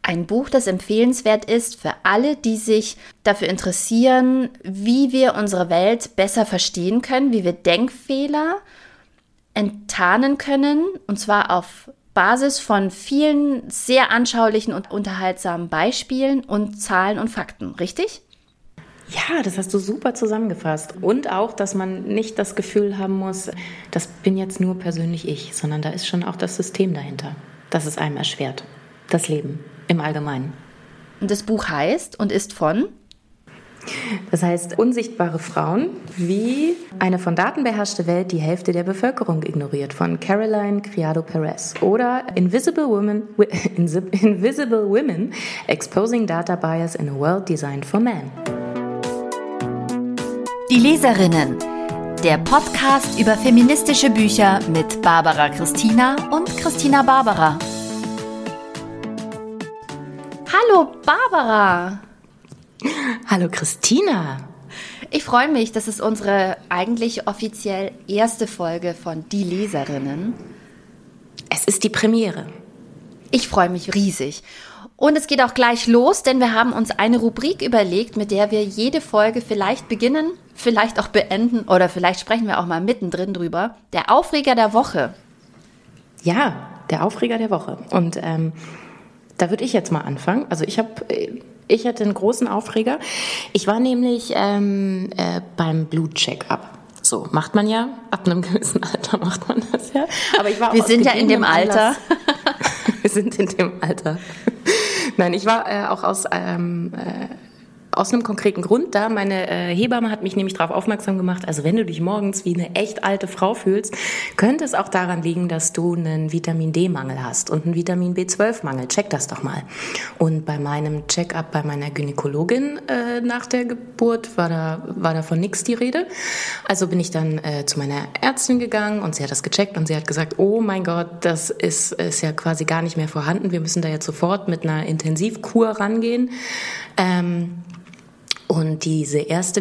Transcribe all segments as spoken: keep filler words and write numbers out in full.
Ein Buch, das empfehlenswert ist für alle, die sich dafür interessieren, wie wir unsere Welt besser verstehen können, wie wir Denkfehler enttarnen können, und zwar auf Basis von vielen sehr anschaulichen und unterhaltsamen Beispielen und Zahlen und Fakten, richtig? Ja, das hast du super zusammengefasst. Und auch, dass man nicht das Gefühl haben muss, das bin jetzt nur persönlich ich, sondern da ist schon auch das System dahinter, das es einem erschwert, das Leben im Allgemeinen. Und das Buch heißt und ist von? Das heißt, unsichtbare Frauen, wie eine von Daten beherrschte Welt die Hälfte der Bevölkerung ignoriert, von Caroline Criado Perez. Oder Invisible Women, Invisible Women, Exposing Data Bias in a World Designed for Men. Die Leserinnen, der Podcast über feministische Bücher mit Barbara Christina und Christina Barbara. Hallo Barbara! Hallo Christina! Ich freue mich, das ist unsere eigentlich offiziell erste Folge von Die Leserinnen. Es ist die Premiere. Ich freue mich riesig. Und es geht auch gleich los, denn wir haben uns eine Rubrik überlegt, mit der wir jede Folge vielleicht beginnen, vielleicht auch beenden oder vielleicht sprechen wir auch mal mittendrin drüber. Der Aufreger der Woche. Ja, der Aufreger der Woche. Und ähm, da würde ich jetzt mal anfangen. Also ich habe, ich hatte einen großen Aufreger. Ich war nämlich ähm, äh, beim Blutcheck-up. So macht man ja, ab einem gewissen Alter macht man das ja. Aber ich war auch wir sind ja in dem Alter. Wir sind in dem Alter. Nein, ich war äh, auch aus, ähm, äh, aus einem konkreten Grund da. Meine äh, Hebamme hat mich nämlich darauf aufmerksam gemacht, also wenn du dich morgens wie eine echt alte Frau fühlst, könnte es auch daran liegen, dass du einen Vitamin-D-Mangel hast und einen Vitamin B zwölf Mangel. Check das doch mal. Und bei meinem Check-up bei meiner Gynäkologin äh, nach der Geburt war da, war davon nichts die Rede. Also bin ich dann äh, zu meiner Ärztin gegangen und sie hat das gecheckt und sie hat gesagt, oh mein Gott, das ist, ist ja quasi gar nicht mehr vorhanden. Wir müssen da jetzt sofort mit einer Intensivkur rangehen. Ähm, Und diese erste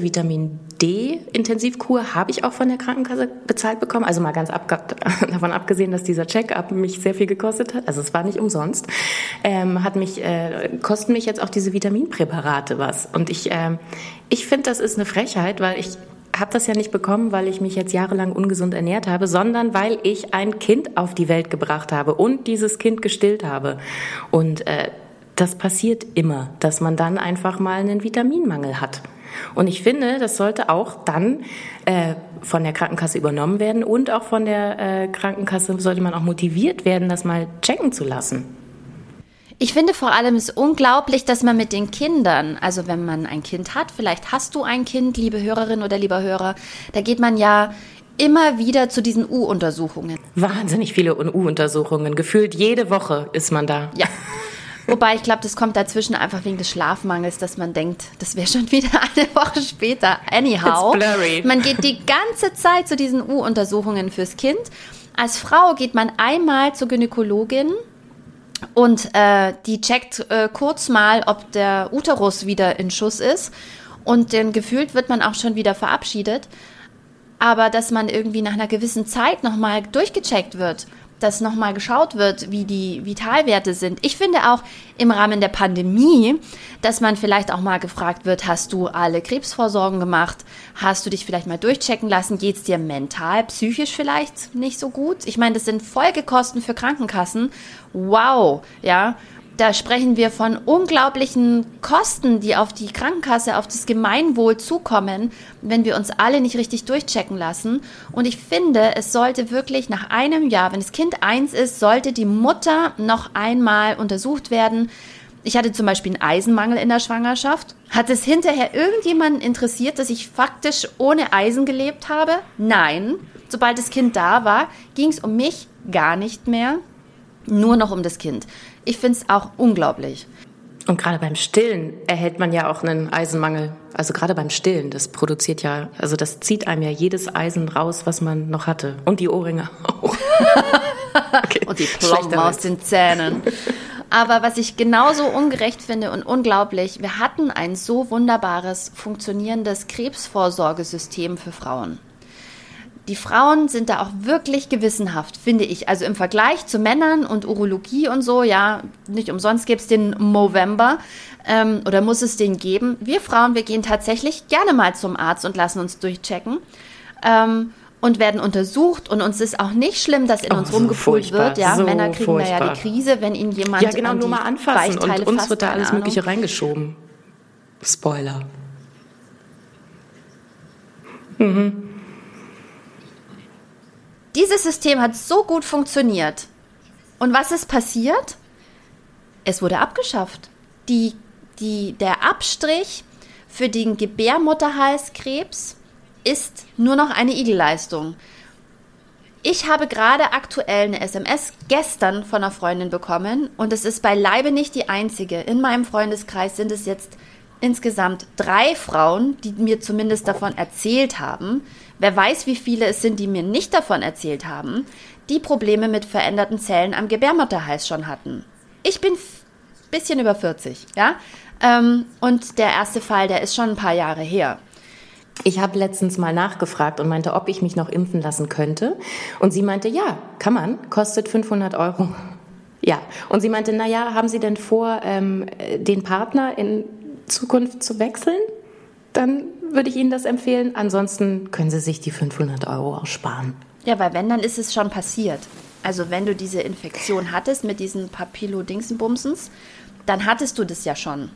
Vitamin-D-Intensivkur habe ich auch von der Krankenkasse bezahlt bekommen. Also mal ganz abge- davon abgesehen, dass dieser Check-up mich sehr viel gekostet hat. Also es war nicht umsonst. Ähm, hat mich, äh, kosten mich jetzt auch diese Vitaminpräparate was. Und ich, ähm, ich finde, das ist eine Frechheit, weil ich habe das ja nicht bekommen, weil ich mich jetzt jahrelang ungesund ernährt habe, sondern weil ich ein Kind auf die Welt gebracht habe und dieses Kind gestillt habe. Und äh, das passiert immer, dass man dann einfach mal einen Vitaminmangel hat. Und ich finde, das sollte auch dann äh, von der Krankenkasse übernommen werden und auch von der äh, Krankenkasse sollte man auch motiviert werden, das mal checken zu lassen. Ich finde vor allem es unglaublich, dass man mit den Kindern, also wenn man ein Kind hat, vielleicht hast du ein Kind, liebe Hörerin oder lieber Hörer, da geht man ja immer wieder zu diesen U-Untersuchungen. Wahnsinnig viele U-Untersuchungen, gefühlt jede Woche ist man da. Ja. Wobei ich glaube, das kommt dazwischen einfach wegen des Schlafmangels, dass man denkt, das wäre schon wieder eine Woche später. Anyhow, It's blurry. Man geht die ganze Zeit zu diesen U-Untersuchungen fürs Kind. Als Frau geht man einmal zur Gynäkologin und äh, die checkt äh, kurz mal, ob der Uterus wieder in Schuss ist. Und dann gefühlt wird man auch schon wieder verabschiedet. Aber dass man irgendwie nach einer gewissen Zeit nochmal durchgecheckt wird, dass nochmal geschaut wird, wie die Vitalwerte sind. Ich finde auch im Rahmen der Pandemie, dass man vielleicht auch mal gefragt wird, hast du alle Krebsvorsorgen gemacht? Hast du dich vielleicht mal durchchecken lassen? Geht es dir mental, psychisch vielleicht nicht so gut? Ich meine, das sind Folgekosten für Krankenkassen. Wow, ja. Da sprechen wir von unglaublichen Kosten, die auf die Krankenkasse, auf das Gemeinwohl zukommen, wenn wir uns alle nicht richtig durchchecken lassen. Und ich finde, es sollte wirklich nach einem Jahr, wenn das Kind eins ist, sollte die Mutter noch einmal untersucht werden. Ich hatte zum Beispiel einen Eisenmangel in der Schwangerschaft. Hat es hinterher irgendjemanden interessiert, dass ich faktisch ohne Eisen gelebt habe? Nein. Sobald das Kind da war, ging es um mich gar nicht mehr. Nur noch um das Kind. Ich finde es auch unglaublich. Und gerade beim Stillen erhält man ja auch einen Eisenmangel. Also gerade beim Stillen, das produziert ja, also das zieht einem ja jedes Eisen raus, was man noch hatte. Und die Ohrringe auch. Okay. Und die Plomben aus den Zähnen. Aber was ich genauso ungerecht finde und unglaublich, wir hatten ein so wunderbares, funktionierendes Krebsvorsorgesystem für Frauen. Die Frauen sind da auch wirklich gewissenhaft, finde ich. Also im Vergleich zu Männern und Urologie und so, ja, nicht umsonst gibt es den Movember ähm, oder muss es den geben. Wir Frauen, wir gehen tatsächlich gerne mal zum Arzt und lassen uns durchchecken. Ähm, und werden untersucht und uns ist auch nicht schlimm, dass in oh, uns rumgepult wird. Ja, so Männer kriegen furchtbar. da ja die Krise, wenn ihnen jemand ja genau an nur die mal anfassen Weichteile und uns fasst, wird da keine alles Ahnung. Mögliche reingeschoben. Spoiler. Mhm. Dieses System hat so gut funktioniert. Und was ist passiert? Es wurde abgeschafft. Die, die, der Abstrich für den Gebärmutterhalskrebs ist nur noch eine Igelleistung. Ich habe gerade aktuell eine S M S gestern von einer Freundin bekommen und es ist beileibe nicht die einzige. In meinem Freundeskreis sind es jetzt insgesamt drei Frauen, die mir zumindest davon erzählt haben. Wer weiß, wie viele es sind, die mir nicht davon erzählt haben, die Probleme mit veränderten Zellen am Gebärmutterhals schon hatten. Ich bin ein bisschen über vierzig, ja, ähm, und der erste Fall, der ist schon ein paar Jahre her. Ich habe letztens mal nachgefragt und meinte, ob ich mich noch impfen lassen könnte. Und sie meinte, ja, kann man, kostet fünfhundert Euro. Ja, und sie meinte, naja, haben Sie denn vor, ähm, den Partner in Zukunft zu wechseln? Dann würde ich Ihnen das empfehlen. Ansonsten können Sie sich die fünfhundert Euro auch sparen. Ja, weil wenn, dann ist es schon passiert. Also wenn du diese Infektion hattest mit diesen Papillo-Dingsenbumsens, dann hattest du das ja schon.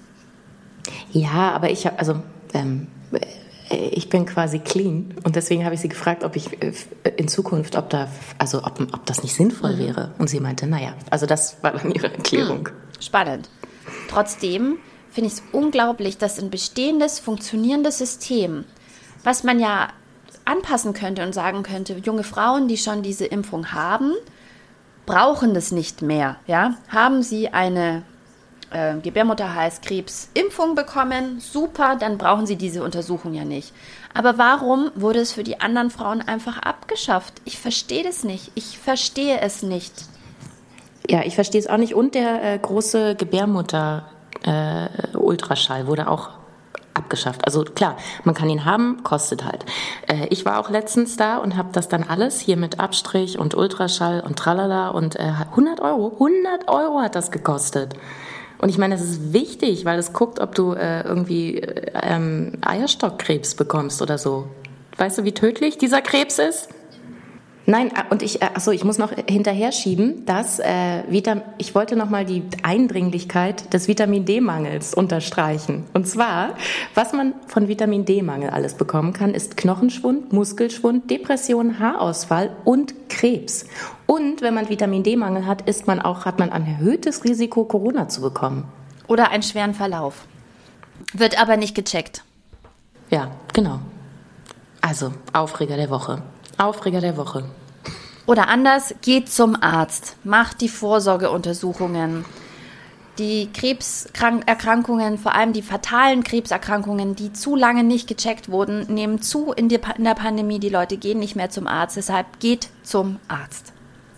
Ja, aber ich habe, also ähm, ich bin quasi clean und deswegen habe ich sie gefragt, ob ich in Zukunft, ob da, also ob, ob das nicht sinnvoll mhm. wäre. Und sie meinte, naja, also das war dann ihre Erklärung. Spannend. Trotzdem finde ich es unglaublich, dass ein bestehendes, funktionierendes System, was man ja anpassen könnte und sagen könnte, junge Frauen, die schon diese Impfung haben, brauchen das nicht mehr. Ja? Haben sie eine äh, Gebärmutterhalskrebs-Impfung bekommen, super, dann brauchen sie diese Untersuchung ja nicht. Aber warum wurde es für die anderen Frauen einfach abgeschafft? Ich verstehe das nicht. Ich verstehe es nicht. Ja, ich verstehe es auch nicht. Und der äh, große Gebärmutter äh, Ultraschall wurde auch abgeschafft. Also klar, man kann ihn haben, kostet halt. Äh, ich war auch letztens da und habe das dann alles hier mit Abstrich und Ultraschall und tralala und äh, hundert Euro, hundert Euro hat das gekostet. Und ich meine, das ist wichtig, weil es guckt, ob du äh, irgendwie äh, ähm, Eierstockkrebs bekommst oder so. Weißt du, wie tödlich dieser Krebs ist? Nein, und ich, achso, ich muss noch hinterher schieben, dass äh, Vitam- ich wollte noch mal die Eindringlichkeit des Vitamin-D-Mangels unterstreichen. Und zwar, was man von Vitamin-D-Mangel alles bekommen kann, ist Knochenschwund, Muskelschwund, Depression, Haarausfall und Krebs. Und wenn man Vitamin-D-Mangel hat, ist man auch, hat man ein erhöhtes Risiko, Corona zu bekommen. Oder einen schweren Verlauf. Wird aber nicht gecheckt. Ja, genau. Also, Aufreger der Woche. Aufreger der Woche. Oder anders, geht zum Arzt, macht die Vorsorgeuntersuchungen. Die Krebserkrankungen, vor allem die fatalen Krebserkrankungen, die zu lange nicht gecheckt wurden, nehmen zu in der Pandemie. Die Leute gehen nicht mehr zum Arzt, deshalb geht zum Arzt.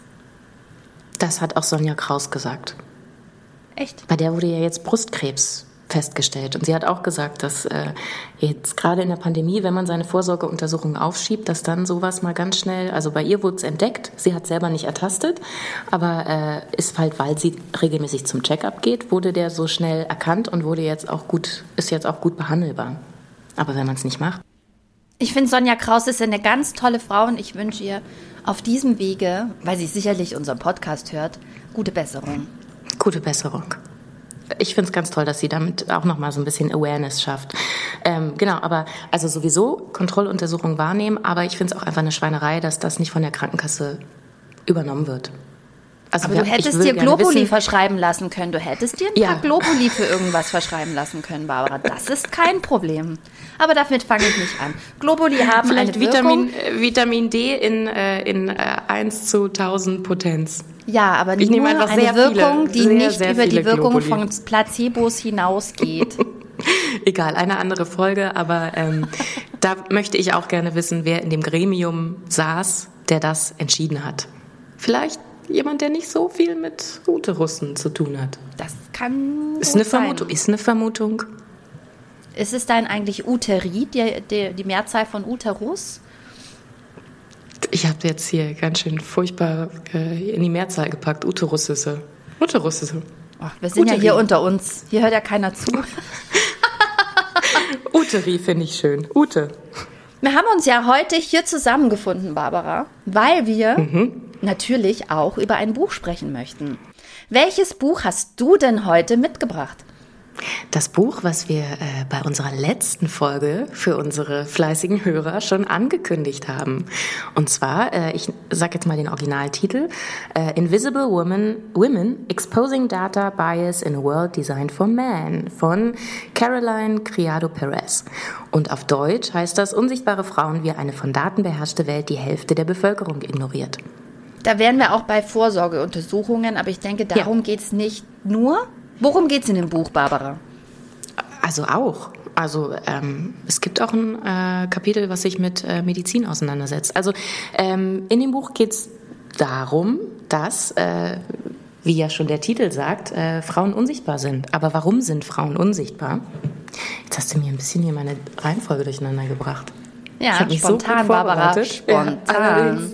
Das hat auch Sonja Kraus gesagt. Echt? Bei der wurde ja jetzt Brustkrebs festgestellt. Und sie hat auch gesagt, dass äh, jetzt gerade in der Pandemie, wenn man seine Vorsorgeuntersuchungen aufschiebt, dass dann sowas mal ganz schnell, also bei ihr wurde es entdeckt, sie hat selber nicht ertastet, aber äh, ist halt, weil sie regelmäßig zum Check-up geht, wurde der so schnell erkannt und wurde jetzt auch gut, ist jetzt auch gut behandelbar. Aber wenn man es nicht macht. Ich finde, Sonja Kraus ist eine ganz tolle Frau und ich wünsche ihr auf diesem Wege, weil sie sicherlich unseren Podcast hört, gute Besserung. Gute Besserung. Ich finde es ganz toll, dass sie damit auch nochmal so ein bisschen Awareness schafft. Ähm, genau, aber also sowieso Kontrolluntersuchungen wahrnehmen, aber ich finde es auch einfach eine Schweinerei, dass das nicht von der Krankenkasse übernommen wird. Also aber wir, du hättest dir Globuli verschreiben lassen können. Du hättest dir ein ja. paar Globuli für irgendwas verschreiben lassen können, Barbara. Das ist kein Problem. Aber damit fange ich nicht an. Globuli haben Vielleicht eine Wirkung. Vitamin, Vitamin D in, äh, in äh, eins zu tausend Potenz. Ja, aber ich nur eine sehr Wirkung, viele, die sehr, nicht sehr über die Wirkung Globuli. von Placebos hinausgeht. Egal, eine andere Folge, aber ähm, da möchte ich auch gerne wissen, wer in dem Gremium saß, der das entschieden hat. Vielleicht jemand, der nicht so viel mit Uterussen zu tun hat. Das kann ist eine sein. Vermutung. Ist eine Vermutung. Ist es dann eigentlich Uterit, die, die, die Mehrzahl von Uterus? Ich habe jetzt hier ganz schön furchtbar äh, in die Mehrzahl gepackt. Uterussisse. Uterussisse. Ach, wir sind Uteri. Ja hier unter uns. Hier hört ja keiner zu. Uteri finde ich schön. Ute. Wir haben uns ja heute hier zusammengefunden, Barbara, weil wir mhm. natürlich auch über ein Buch sprechen möchten. Welches Buch hast du denn heute mitgebracht? Das Buch, was wir äh, bei unserer letzten Folge für unsere fleißigen Hörer schon angekündigt haben. Und zwar, äh, ich sage jetzt mal den Originaltitel, äh, Invisible Women, Women, Exposing Data Bias in a World Designed for Man von Caroline Criado Perez. Und auf Deutsch heißt das, unsichtbare Frauen wie eine von Daten beherrschte Welt die Hälfte der Bevölkerung ignoriert. Da wären wir auch bei Vorsorgeuntersuchungen, aber ich denke, darum ja. geht es nicht nur. Worum geht es in dem Buch, Barbara? Also auch. Also ähm, es gibt auch ein äh, Kapitel, was sich mit äh, Medizin auseinandersetzt. Also ähm, in dem Buch geht es darum, dass, äh, wie ja schon der Titel sagt, äh, Frauen unsichtbar sind. Aber warum sind Frauen unsichtbar? Jetzt hast du mir ein bisschen hier meine Reihenfolge durcheinander gebracht. Ja, spontan, so Barbara, spontan. Ja,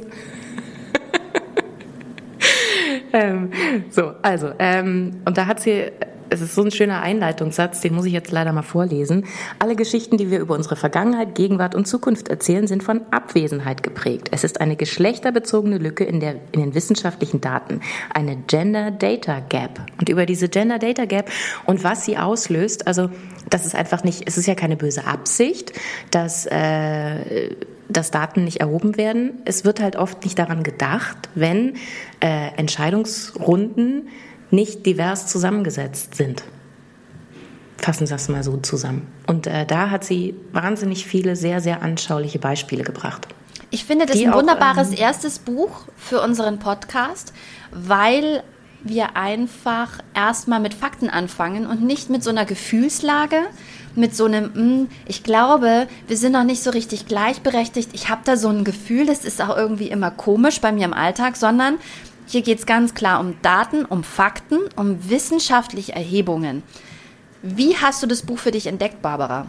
Ähm, so, also, ähm, und da hat sie, es ist so ein schöner Einleitungssatz, den muss ich jetzt leider mal vorlesen. Alle Geschichten, die wir über unsere Vergangenheit, Gegenwart und Zukunft erzählen, sind von Abwesenheit geprägt. Es ist eine geschlechterbezogene Lücke in, der, in den wissenschaftlichen Daten, eine Gender Data Gap. Und über diese Gender Data Gap und was sie auslöst, also das ist einfach nicht, es ist ja keine böse Absicht, dass äh, dass Daten nicht erhoben werden. Es wird halt oft nicht daran gedacht, wenn äh, Entscheidungsrunden nicht divers zusammengesetzt sind. Fassen Sie das mal so zusammen. Und äh, da hat sie wahnsinnig viele sehr, sehr anschauliche Beispiele gebracht. Ich finde das ein wunderbares ähm, erstes Buch für unseren Podcast, weil wir einfach erstmal mit Fakten anfangen und nicht mit so einer Gefühlslage, mit so einem, ich glaube, wir sind noch nicht so richtig gleichberechtigt, ich habe da so ein Gefühl, das ist auch irgendwie immer komisch bei mir im Alltag, sondern hier geht es ganz klar um Daten, um Fakten, um wissenschaftliche Erhebungen. Wie hast du das Buch für dich entdeckt, Barbara?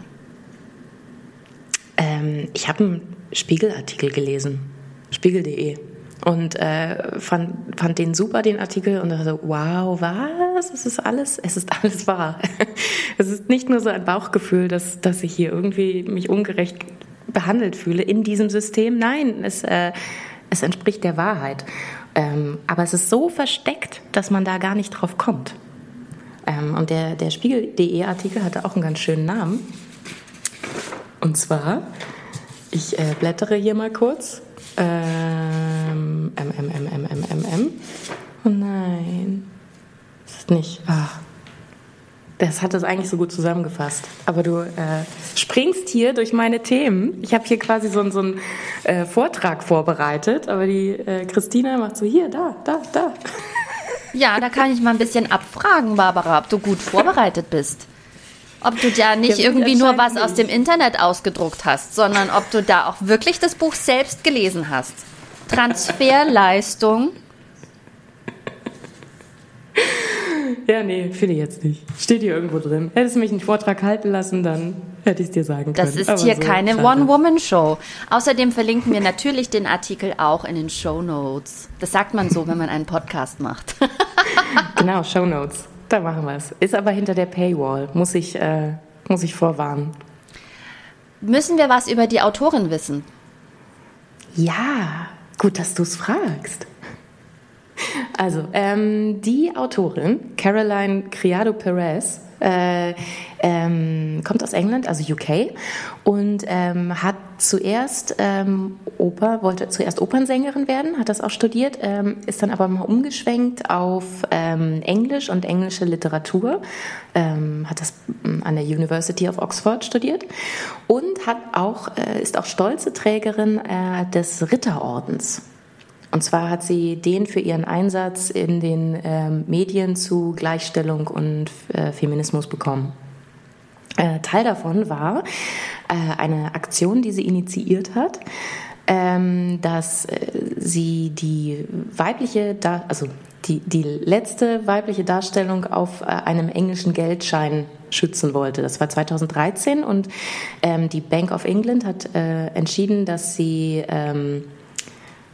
Ähm, ich habe einen Spiegelartikel gelesen, spiegel punkt de. Und äh, fand, fand den super, den Artikel, und dachte, wow, was? Es ist alles, es ist alles wahr. Es ist nicht nur so ein Bauchgefühl, dass, dass ich hier irgendwie mich ungerecht behandelt fühle in diesem System. Nein, es, äh, es entspricht der Wahrheit. Ähm, aber es ist so versteckt, dass man da gar nicht drauf kommt. Ähm, und der, der spiegel punkt de Artikel hatte auch einen ganz schönen Namen. Und zwar, ich äh, blättere hier mal kurz. Ähm, M, M, M, M, M, M, M. Oh nein. Das ist nicht. Ach. Das hat das eigentlich so gut zusammengefasst. Aber du äh, springst hier durch meine Themen. Ich habe hier quasi so, so einen äh, Vortrag vorbereitet, aber die äh, Christina macht so hier, da, da, da. Ja, da kann ich mal ein bisschen abfragen, Barbara, ob du gut vorbereitet bist. Ob du ja nicht ja, irgendwie nur was nicht aus dem Internet ausgedruckt hast, sondern ob du da auch wirklich das Buch selbst gelesen hast. Transferleistung. Ja, nee, finde ich jetzt nicht. Steht hier irgendwo drin. Hättest du mich einen Vortrag halten lassen, dann hätte ich es dir sagen können. Das ist Aber hier so keine One-Woman-Show. Außerdem verlinken wir natürlich den Artikel auch in den Shownotes. Das sagt man so, wenn man einen Podcast macht. Genau, Shownotes. Da machen wir es. Ist aber hinter der Paywall, muss ich, äh, muss ich vorwarnen. Müssen wir was über die Autorin wissen? Ja, gut, dass du es fragst. Also, ähm, die Autorin, Caroline Criado Perez, äh, ähm, kommt aus England, also U K, und ähm, hat zuerst ähm, Oper, wollte zuerst Opernsängerin werden, hat das auch studiert, ähm, ist dann aber mal umgeschwenkt auf ähm, Englisch und englische Literatur, ähm, hat das an der University of Oxford studiert und hat auch, äh, ist auch stolze Trägerin äh, des Ritterordens. Und zwar hat sie den für ihren Einsatz in den ähm, Medien zu Gleichstellung und äh, Feminismus bekommen. Äh, Teil davon war äh, eine Aktion, die sie initiiert hat, ähm, dass äh, sie die weibliche, da- also die, die letzte weibliche Darstellung auf äh, einem englischen Geldschein schützen wollte. Das war zweitausenddreizehn und ähm, die Bank of England hat äh, entschieden, dass sie ähm,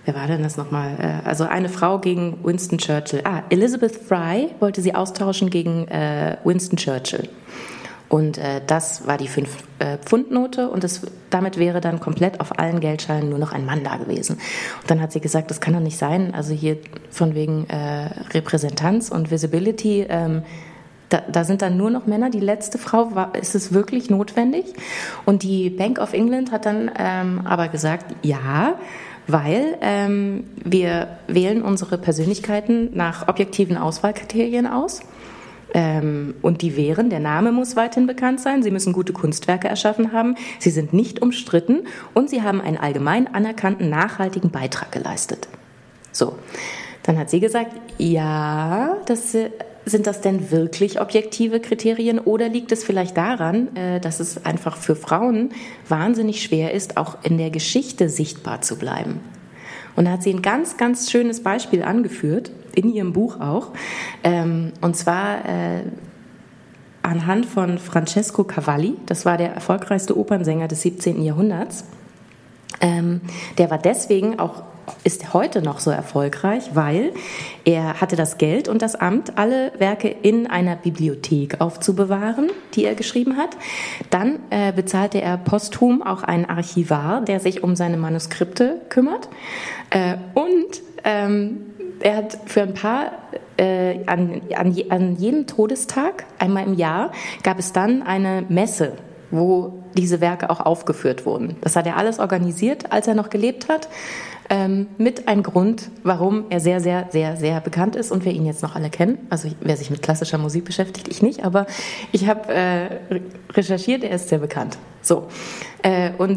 wer war denn das nochmal? Also eine Frau gegen Winston Churchill. Ah, Elizabeth Fry wollte sie austauschen gegen äh, Winston Churchill. Und äh, das war die fünf-Pfund-Note und das, damit wäre dann komplett auf allen Geldscheinen nur noch ein Mann da gewesen. Und dann hat sie gesagt, das kann doch nicht sein, also hier von wegen äh, Repräsentanz und Visibility, ähm, da, da sind dann nur noch Männer. Die letzte Frau, war, ist es wirklich notwendig? Und die Bank of England hat dann ähm, aber gesagt, ja, weil ähm, wir wählen unsere Persönlichkeiten nach objektiven Auswahlkriterien aus. Ähm, und die wären, der Name muss weiterhin bekannt sein, sie müssen gute Kunstwerke erschaffen haben, sie sind nicht umstritten und sie haben einen allgemein anerkannten, nachhaltigen Beitrag geleistet. So, dann hat sie gesagt, ja, das, sind das denn wirklich objektive Kriterien oder liegt es vielleicht daran, äh, dass es einfach für Frauen wahnsinnig schwer ist, auch in der Geschichte sichtbar zu bleiben? Und da hat sie ein ganz, ganz schönes Beispiel angeführt, in ihrem Buch auch, ähm, und zwar äh, anhand von Francesco Cavalli, das war der erfolgreichste Opernsänger des siebzehnten Jahrhunderts. Ähm, der war deswegen auch, ist heute noch so erfolgreich, weil er hatte das Geld und das Amt, alle Werke in einer Bibliothek aufzubewahren, die er geschrieben hat. Dann äh, bezahlte er posthum auch einen Archivar, der sich um seine Manuskripte kümmert. Äh, und ähm, er hat für ein paar, äh, an, an, an jedem Todestag, einmal im Jahr, gab es dann eine Messe, wo diese Werke auch aufgeführt wurden. Das hat er alles organisiert, als er noch gelebt hat, ähm, mit einem Grund, warum er sehr, sehr, sehr, sehr bekannt ist und wir ihn jetzt noch alle kennen. Also wer sich mit klassischer Musik beschäftigt, ich nicht, aber ich habe äh, recherchiert, er ist sehr bekannt. So, äh, und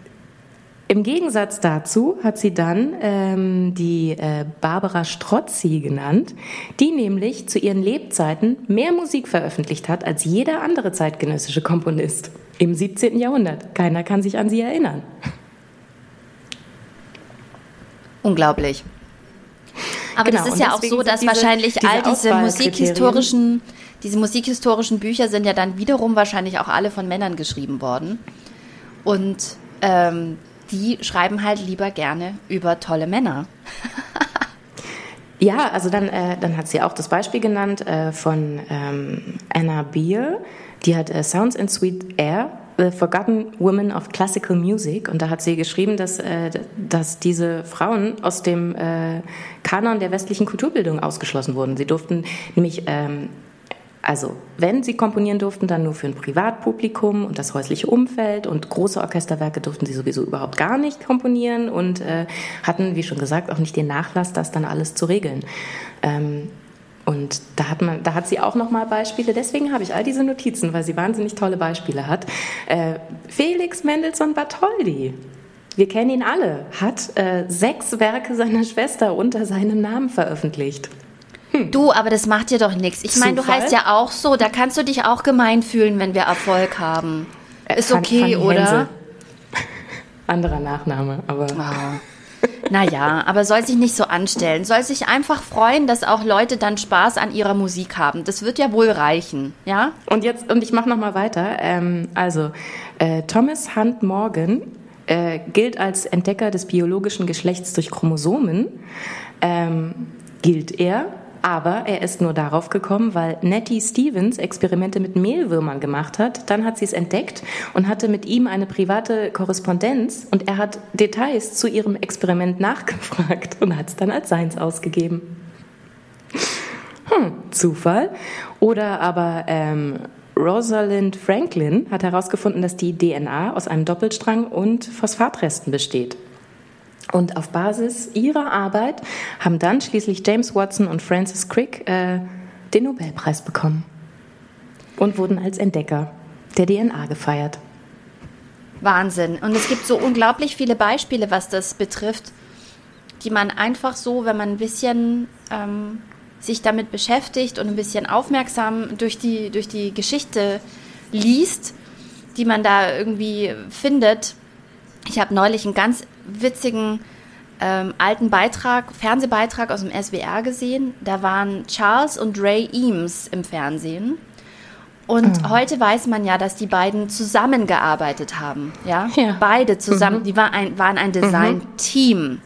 im Gegensatz dazu hat sie dann ähm, die äh, Barbara Strozzi genannt, die nämlich zu ihren Lebzeiten mehr Musik veröffentlicht hat als jeder andere zeitgenössische Komponist im siebzehnten Jahrhundert. Keiner kann sich an sie erinnern. Unglaublich. Aber genau, das ist ja auch so, dass diese, wahrscheinlich diese all diese musikhistorischen, diese musikhistorischen Bücher sind ja dann wiederum wahrscheinlich auch alle von Männern geschrieben worden. Und ähm, die schreiben halt lieber gerne über tolle Männer. Ja, also dann, äh, dann hat sie auch das Beispiel genannt äh, von ähm, Anna Beer, die hat äh, Sounds in Sweet Air, The Forgotten Women of Classical Music, und da hat sie geschrieben, dass, äh, dass diese Frauen aus dem äh, Kanon der westlichen Kulturbildung ausgeschlossen wurden. Sie durften nämlich, ähm, also wenn sie komponieren durften, dann nur für ein Privatpublikum und das häusliche Umfeld, und große Orchesterwerke durften sie sowieso überhaupt gar nicht komponieren und äh, hatten, wie schon gesagt, auch nicht den Nachlass, das dann alles zu regeln. Ähm, Und da hat man, da hat sie auch nochmal Beispiele. Deswegen habe ich all diese Notizen, weil sie wahnsinnig tolle Beispiele hat. Äh, Felix Mendelssohn Bartholdy, wir kennen ihn alle, hat äh, sechs Werke seiner Schwester unter seinem Namen veröffentlicht. Hm. Du, aber das macht dir doch nichts. Ich meine, du heißt ja auch so, da kannst du dich auch gemein fühlen, wenn wir Erfolg haben. Ist okay, Fanny oder? Hense. Anderer Nachname, aber... Oh. Naja, aber soll sich nicht so anstellen. Soll sich einfach freuen, dass auch Leute dann Spaß an ihrer Musik haben. Das wird ja wohl reichen, ja? Und jetzt, und ich mache nochmal weiter. Ähm, also, äh, Thomas Hunt Morgan äh, gilt als Entdecker des biologischen Geschlechts durch Chromosomen. Ähm, gilt er, aber er ist nur darauf gekommen, weil Nettie Stevens Experimente mit Mehlwürmern gemacht hat. Dann hat sie es entdeckt und hatte mit ihm eine private Korrespondenz, und er hat Details zu ihrem Experiment nachgefragt und hat es dann als seins ausgegeben. Hm, Zufall. Oder aber ähm, Rosalind Franklin hat herausgefunden, dass die D N A aus einem Doppelstrang und Phosphatresten besteht. Und auf Basis ihrer Arbeit haben dann schließlich James Watson und Francis Crick äh, den Nobelpreis bekommen und wurden als Entdecker der D N A gefeiert. Wahnsinn. Und es gibt so unglaublich viele Beispiele, was das betrifft, die man einfach so, wenn man ein bisschen ähm, sich damit beschäftigt und ein bisschen aufmerksam durch die, durch die Geschichte liest, die man da irgendwie findet. Ich habe neulich einen ganz witzigen ähm, alten Beitrag, Fernsehbeitrag aus dem S W R gesehen. Da waren Charles und Ray Eames im Fernsehen. Und mhm. heute weiß man ja, dass die beiden zusammengearbeitet haben. Ja, ja. Beide zusammen. Mhm. Die war ein, waren ein Design-Team.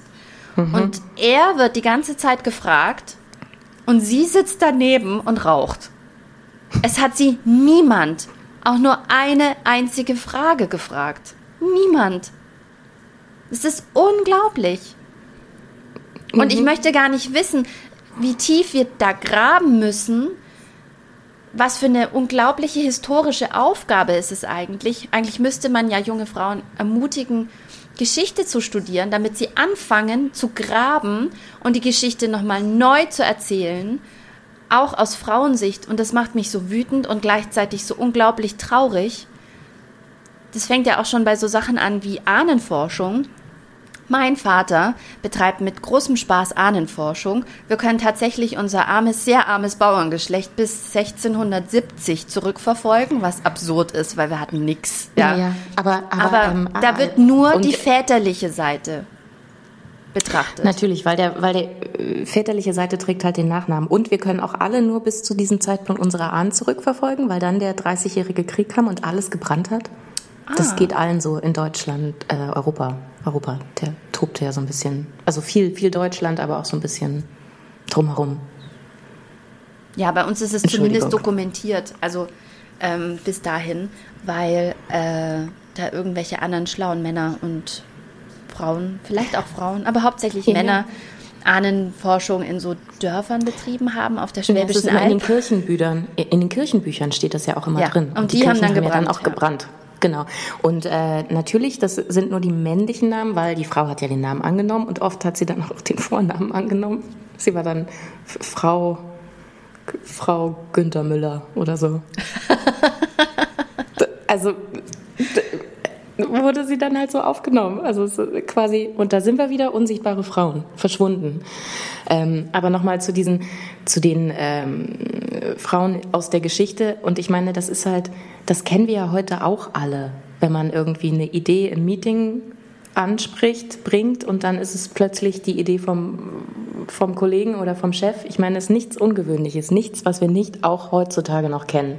Mhm. Und er wird die ganze Zeit gefragt und sie sitzt daneben und raucht. Es hat sie niemand auch nur eine einzige Frage gefragt. Niemand. Es ist unglaublich. Und mhm. ich möchte gar nicht wissen, wie tief wir da graben müssen. Was für eine unglaubliche historische Aufgabe ist es eigentlich. Eigentlich müsste man ja junge Frauen ermutigen, Geschichte zu studieren, damit sie anfangen zu graben und die Geschichte nochmal neu zu erzählen, auch aus Frauensicht. Und das macht mich so wütend und gleichzeitig so unglaublich traurig. Das fängt ja auch schon bei so Sachen an wie Ahnenforschung. Mein Vater betreibt mit großem Spaß Ahnenforschung. Wir können tatsächlich unser armes, sehr armes Bauerngeschlecht bis sechzehnhundertsiebzig zurückverfolgen, was absurd ist, weil wir hatten nichts. Ja. Ja, ja, aber, aber, aber ähm, da wird nur die väterliche Seite betrachtet. Natürlich, weil der, weil der väterliche Seite trägt halt den Nachnamen. Und wir können auch alle nur bis zu diesem Zeitpunkt unsere Ahnen zurückverfolgen, weil dann der dreißigjährige Krieg kam und alles gebrannt hat. Ah. Das geht allen so in Deutschland, äh, Europa. Europa, der tobt ja so ein bisschen, also viel, viel Deutschland, aber auch so ein bisschen drumherum. Ja, bei uns ist es zumindest dokumentiert, also ähm, bis dahin, weil äh, da irgendwelche anderen schlauen Männer und Frauen, vielleicht auch Frauen, aber hauptsächlich ja. Männer, Ahnenforschung in so Dörfern betrieben haben, auf der Schwäbischen ja, das ist Alb. In den Kirchenbüchern, in den Kirchenbüchern steht das ja auch immer ja, drin. Und, und die, die haben dann gebrannt. Haben ja dann auch gebrannt. Ja. Genau. Und äh, natürlich, das sind nur die männlichen Namen, weil die Frau hat ja den Namen angenommen und oft hat sie dann auch den Vornamen angenommen. Sie war dann F- Frau Frau Günther Müller oder so. Also wurde sie dann halt so aufgenommen. Also quasi, und da sind wir wieder, unsichtbare Frauen, verschwunden. Ähm, aber nochmal zu diesen, zu den ähm, Frauen aus der Geschichte. Und ich meine, das ist halt, das kennen wir ja heute auch alle, wenn man irgendwie eine Idee im Meeting anspricht, bringt und dann ist es plötzlich die Idee vom, vom Kollegen oder vom Chef. Ich meine, es ist nichts Ungewöhnliches, nichts, was wir nicht auch heutzutage noch kennen.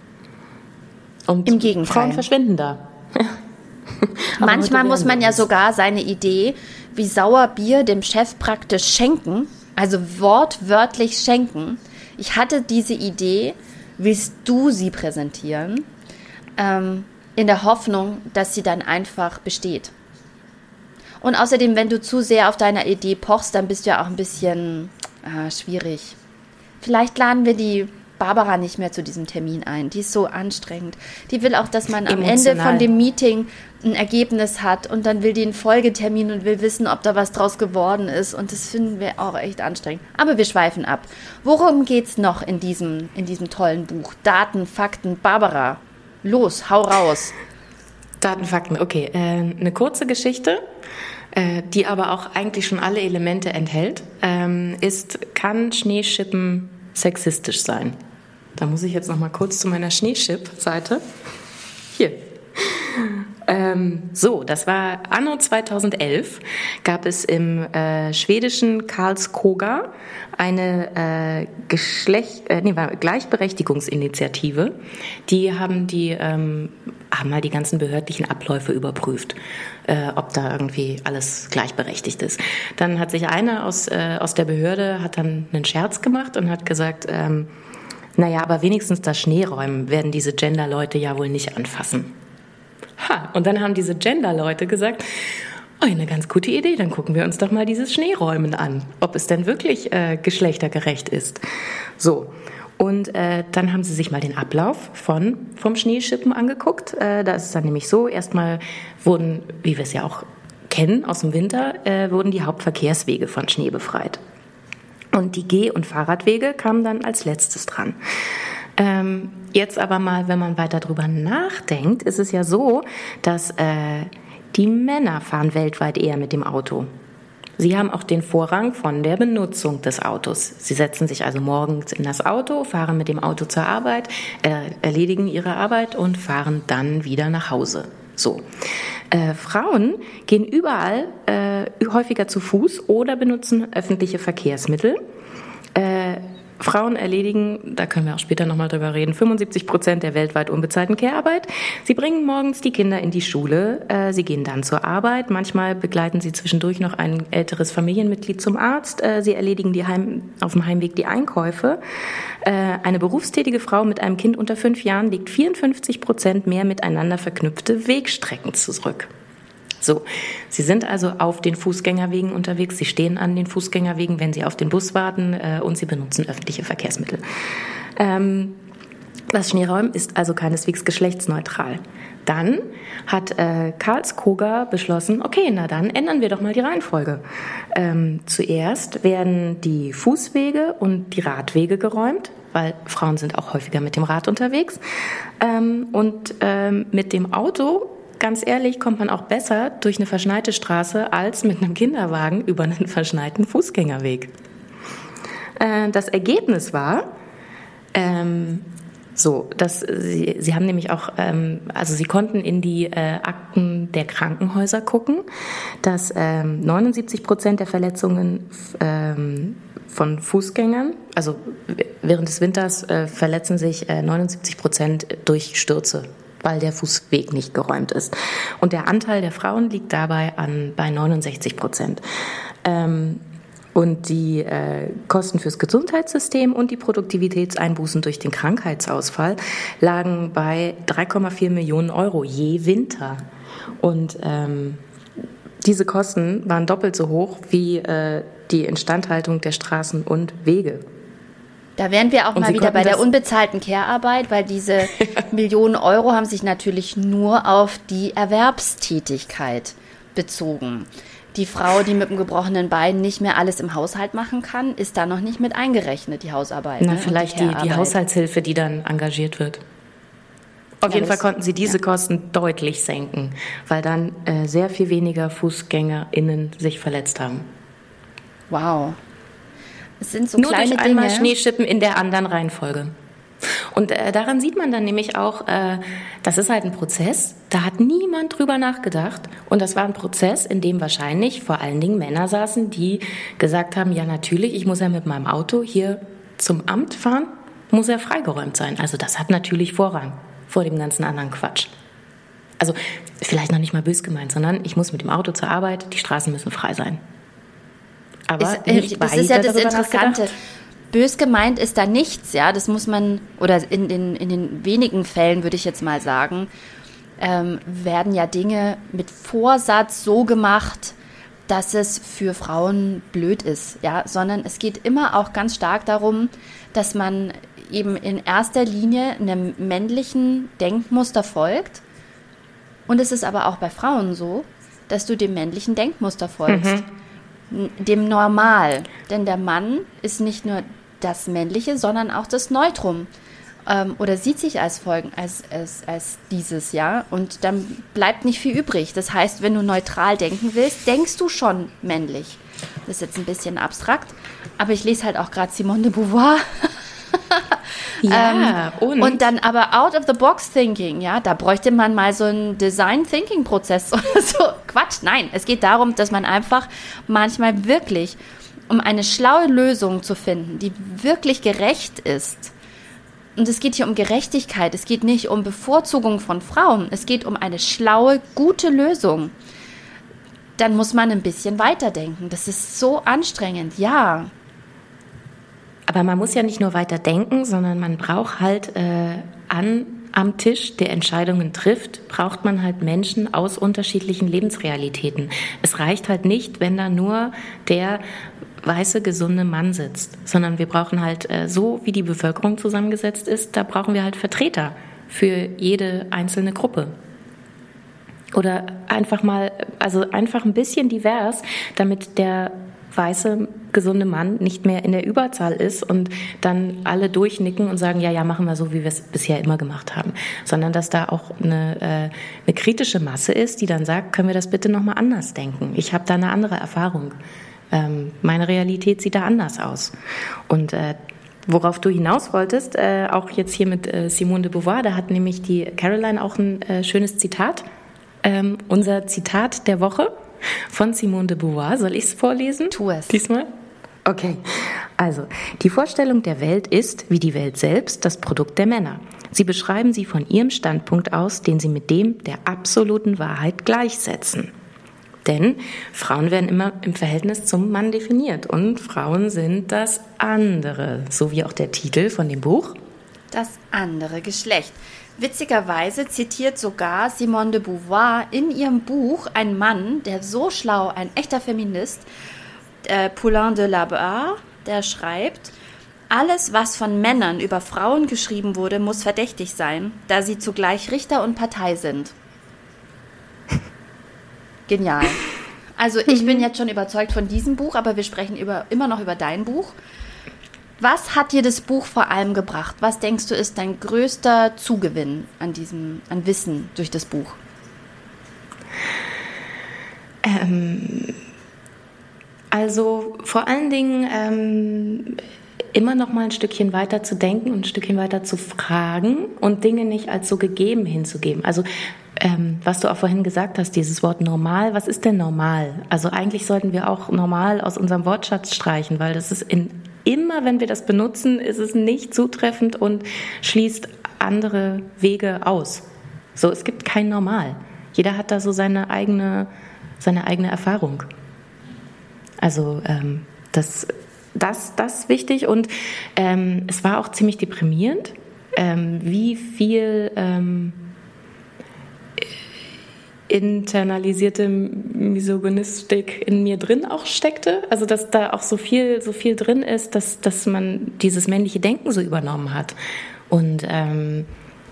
Und im Gegenteil. Frauen verschwinden da. Manchmal muss man ja sogar seine Idee wie Sauerbier dem Chef praktisch schenken, also wortwörtlich schenken. Ich hatte diese Idee, willst du sie präsentieren, ähm, in der Hoffnung, dass sie dann einfach besteht. Und außerdem, wenn du zu sehr auf deiner Idee pochst, dann bist du ja auch ein bisschen äh, schwierig. Vielleicht laden wir die Barbara nicht mehr zu diesem Termin ein. Die ist so anstrengend. Die will auch, dass man am Ende von dem Meeting ein Ergebnis hat und dann will die einen Folgetermin und will wissen, ob da was draus geworden ist. Und das finden wir auch echt anstrengend. Aber wir schweifen ab. Worum geht's noch in diesem, in diesem tollen Buch? Daten, Fakten, Barbara. Los, hau raus. Daten, Fakten, okay. Äh, eine kurze Geschichte, äh, die aber auch eigentlich schon alle Elemente enthält, ähm, ist, kann Schneeschippen sexistisch sein? Da muss ich jetzt noch mal kurz zu meiner Schneeschipp-Seite. Hier. Ähm, so, das war anno zweitausendelf, gab es im äh, schwedischen Karlskoga eine äh, Geschlecht, äh, nee, war Gleichberechtigungsinitiative. Die haben die ähm, haben mal die ganzen behördlichen Abläufe überprüft, äh, ob da irgendwie alles gleichberechtigt ist. Dann hat sich einer aus äh, aus der Behörde hat dann einen Scherz gemacht und hat gesagt, ähm, naja, aber wenigstens das Schneeräumen werden diese Gender-Leute ja wohl nicht anfassen. Ha, und dann haben diese Gender-Leute gesagt, oh, eine ganz gute Idee, dann gucken wir uns doch mal dieses Schneeräumen an, ob es denn wirklich äh, geschlechtergerecht ist. So, und äh, dann haben sie sich mal den Ablauf von, vom Schneeschippen angeguckt. Äh, da ist es dann nämlich so, erstmal wurden, wie wir es ja auch kennen aus dem Winter, äh, wurden die Hauptverkehrswege von Schnee befreit. Und die Geh- und Fahrradwege kamen dann als letztes dran. Ähm, jetzt aber mal, wenn man weiter drüber nachdenkt, ist es ja so, dass äh, die Männer fahren weltweit eher mit dem Auto. Sie haben auch den Vorrang von der Benutzung des Autos. Sie setzen sich also morgens in das Auto, fahren mit dem Auto zur Arbeit, äh, erledigen ihre Arbeit und fahren dann wieder nach Hause. So. Äh, Frauen gehen überall äh, häufiger zu Fuß oder benutzen öffentliche Verkehrsmittel. Äh, Frauen erledigen, da können wir auch später nochmal drüber reden, fünfundsiebzig Prozent der weltweit unbezahlten Care-Arbeit. Sie bringen morgens die Kinder in die Schule, äh, sie gehen dann zur Arbeit, manchmal begleiten sie zwischendurch noch ein älteres Familienmitglied zum Arzt, äh, sie erledigen die Heim, auf dem Heimweg die Einkäufe. Äh, eine berufstätige Frau mit einem Kind unter fünf Jahren legt vierundfünfzig Prozent mehr miteinander verknüpfte Wegstrecken zurück. So, Sie sind also auf den Fußgängerwegen unterwegs, Sie stehen an den Fußgängerwegen, wenn Sie auf den Bus warten äh, und Sie benutzen öffentliche Verkehrsmittel. Ähm, das Schneeräumen ist also keineswegs geschlechtsneutral. Dann hat äh, Karlskoga beschlossen, okay, na dann ändern wir doch mal die Reihenfolge. Ähm, zuerst werden die Fußwege und die Radwege geräumt, weil Frauen sind auch häufiger mit dem Rad unterwegs. Ähm, und ähm, mit dem Auto, ganz ehrlich, kommt man auch besser durch eine verschneite Straße als mit einem Kinderwagen über einen verschneiten Fußgängerweg. Äh, das Ergebnis war, ähm, so, dass sie, sie haben nämlich auch, ähm, also sie konnten in die äh, Akten der Krankenhäuser gucken, dass ähm, neunundsiebzig Prozent der Verletzungen ähm, von Fußgängern, also während des Winters äh, verletzen sich äh, neunundsiebzig Prozent durch Stürze, weil der Fußweg nicht geräumt ist. Und der Anteil der Frauen liegt dabei an bei neunundsechzig Prozent. Ähm, und die äh, Kosten fürs Gesundheitssystem und die Produktivitätseinbußen durch den Krankheitsausfall lagen bei drei Komma vier Millionen Euro je Winter. Und ähm, diese Kosten waren doppelt so hoch wie äh, die Instandhaltung der Straßen und Wege. Da wären wir auch und mal Sie wieder bei der unbezahlten Care-Arbeit, weil diese Millionen Euro haben sich natürlich nur auf die Erwerbstätigkeit bezogen. Die Frau, die mit dem gebrochenen Bein nicht mehr alles im Haushalt machen kann, ist da noch nicht mit eingerechnet, die Hausarbeit. Na, ne? vielleicht die, die, die Haushaltshilfe, die dann engagiert wird. Auf ja, jeden Fall konnten sie diese ja. Kosten deutlich senken, weil dann äh, sehr viel weniger FußgängerInnen sich verletzt haben. Wow. Es sind so Nur kleine durch einmal Dinge. Schneeschippen in der anderen Reihenfolge. Und äh, daran sieht man dann nämlich auch, äh, das ist halt ein Prozess, da hat niemand drüber nachgedacht. Und das war ein Prozess, in dem wahrscheinlich vor allen Dingen Männer saßen, die gesagt haben, ja natürlich, ich muss ja mit meinem Auto hier zum Amt fahren, muss ja freigeräumt sein. Also das hat natürlich Vorrang vor dem ganzen anderen Quatsch. Also vielleicht noch nicht mal bös gemeint, sondern ich muss mit dem Auto zur Arbeit, die Straßen müssen frei sein. Aber ist, nicht das ist ja das Interessante. Bös gemeint ist da nichts, ja. Das muss man, oder in den, in den wenigen Fällen, würde ich jetzt mal sagen, ähm, werden ja Dinge mit Vorsatz so gemacht, dass es für Frauen blöd ist, ja. Sondern es geht immer auch ganz stark darum, dass man eben in erster Linie einem männlichen Denkmuster folgt. Und es ist aber auch bei Frauen so, dass du dem männlichen Denkmuster folgst. Mhm. Dem Normal. Denn der Mann ist nicht nur das Männliche, sondern auch das Neutrum. Ähm, oder sieht sich als Folgen, als, als, als dieses, ja. Und dann bleibt nicht viel übrig. Das heißt, wenn du neutral denken willst, denkst du schon männlich. Das ist jetzt ein bisschen abstrakt, aber ich lese halt auch gerade Simone de Beauvoir. Ja, ähm, und? und dann aber out of the box thinking, ja, da bräuchte man mal so einen Design Thinking Prozess oder so. Quatsch, nein, es geht darum, dass man einfach manchmal wirklich, um eine schlaue Lösung zu finden, die wirklich gerecht ist. Und es geht hier um Gerechtigkeit, es geht nicht um Bevorzugung von Frauen, es geht um eine schlaue, gute Lösung. Dann muss man ein bisschen weiterdenken. Das ist so anstrengend, ja. Aber man muss ja nicht nur weiter denken, sondern man braucht halt äh, an, am Tisch, der Entscheidungen trifft, braucht man halt Menschen aus unterschiedlichen Lebensrealitäten. Es reicht halt nicht, wenn da nur der weiße, gesunde Mann sitzt, sondern wir brauchen halt, äh, so wie die Bevölkerung zusammengesetzt ist, da brauchen wir halt Vertreter für jede einzelne Gruppe. Oder einfach mal, also einfach ein bisschen divers, damit der weiße, gesunde Mann nicht mehr in der Überzahl ist und dann alle durchnicken und sagen, ja, ja, machen wir so, wie wir es bisher immer gemacht haben. Sondern dass da auch eine, äh, eine kritische Masse ist, die dann sagt, können wir das bitte nochmal anders denken? Ich habe da eine andere Erfahrung. Ähm, meine Realität sieht da anders aus. Und äh, worauf du hinaus wolltest, äh, auch jetzt hier mit äh, Simone de Beauvoir, da hat nämlich die Caroline auch ein äh, schönes Zitat. Ähm, unser Zitat der Woche von Simone de Beauvoir. Soll ich es vorlesen? Tu es. Diesmal? Okay. Also, die Vorstellung der Welt ist, wie die Welt selbst, das Produkt der Männer. Sie beschreiben sie von ihrem Standpunkt aus, den sie mit dem der absoluten Wahrheit gleichsetzen. Denn Frauen werden immer im Verhältnis zum Mann definiert und Frauen sind das andere, so wie auch der Titel von dem Buch. Das andere Geschlecht. Witzigerweise zitiert sogar Simone de Beauvoir in ihrem Buch einen Mann, der so schlau, ein echter Feminist, äh, Poulain de la Barre, der schreibt: Alles, was von Männern über Frauen geschrieben wurde, muss verdächtig sein, da sie zugleich Richter und Partei sind. Genial. Also ich bin jetzt schon überzeugt von diesem Buch, aber wir sprechen über, immer noch über dein Buch. Was hat dir das Buch vor allem gebracht? Was denkst du ist dein größter Zugewinn an diesem, an Wissen durch das Buch? Ähm, also vor allen Dingen ähm, immer noch mal ein Stückchen weiter zu denken und ein Stückchen weiter zu fragen und Dinge nicht als so gegeben hinzugeben. Also ähm, was du auch vorhin gesagt hast, dieses Wort normal, was ist denn normal? Also eigentlich sollten wir auch normal aus unserem Wortschatz streichen, weil das ist in, immer, wenn wir das benutzen, ist es nicht zutreffend und schließt andere Wege aus. So, es gibt kein Normal. Jeder hat da so seine eigene, seine eigene Erfahrung. Also ähm, das Das, das ist wichtig und ähm, es war auch ziemlich deprimierend, ähm, wie viel ähm, internalisierte Misogynistik in mir drin auch steckte. Also dass da auch so viel, so viel drin ist, dass, dass man dieses männliche Denken so übernommen hat und ähm,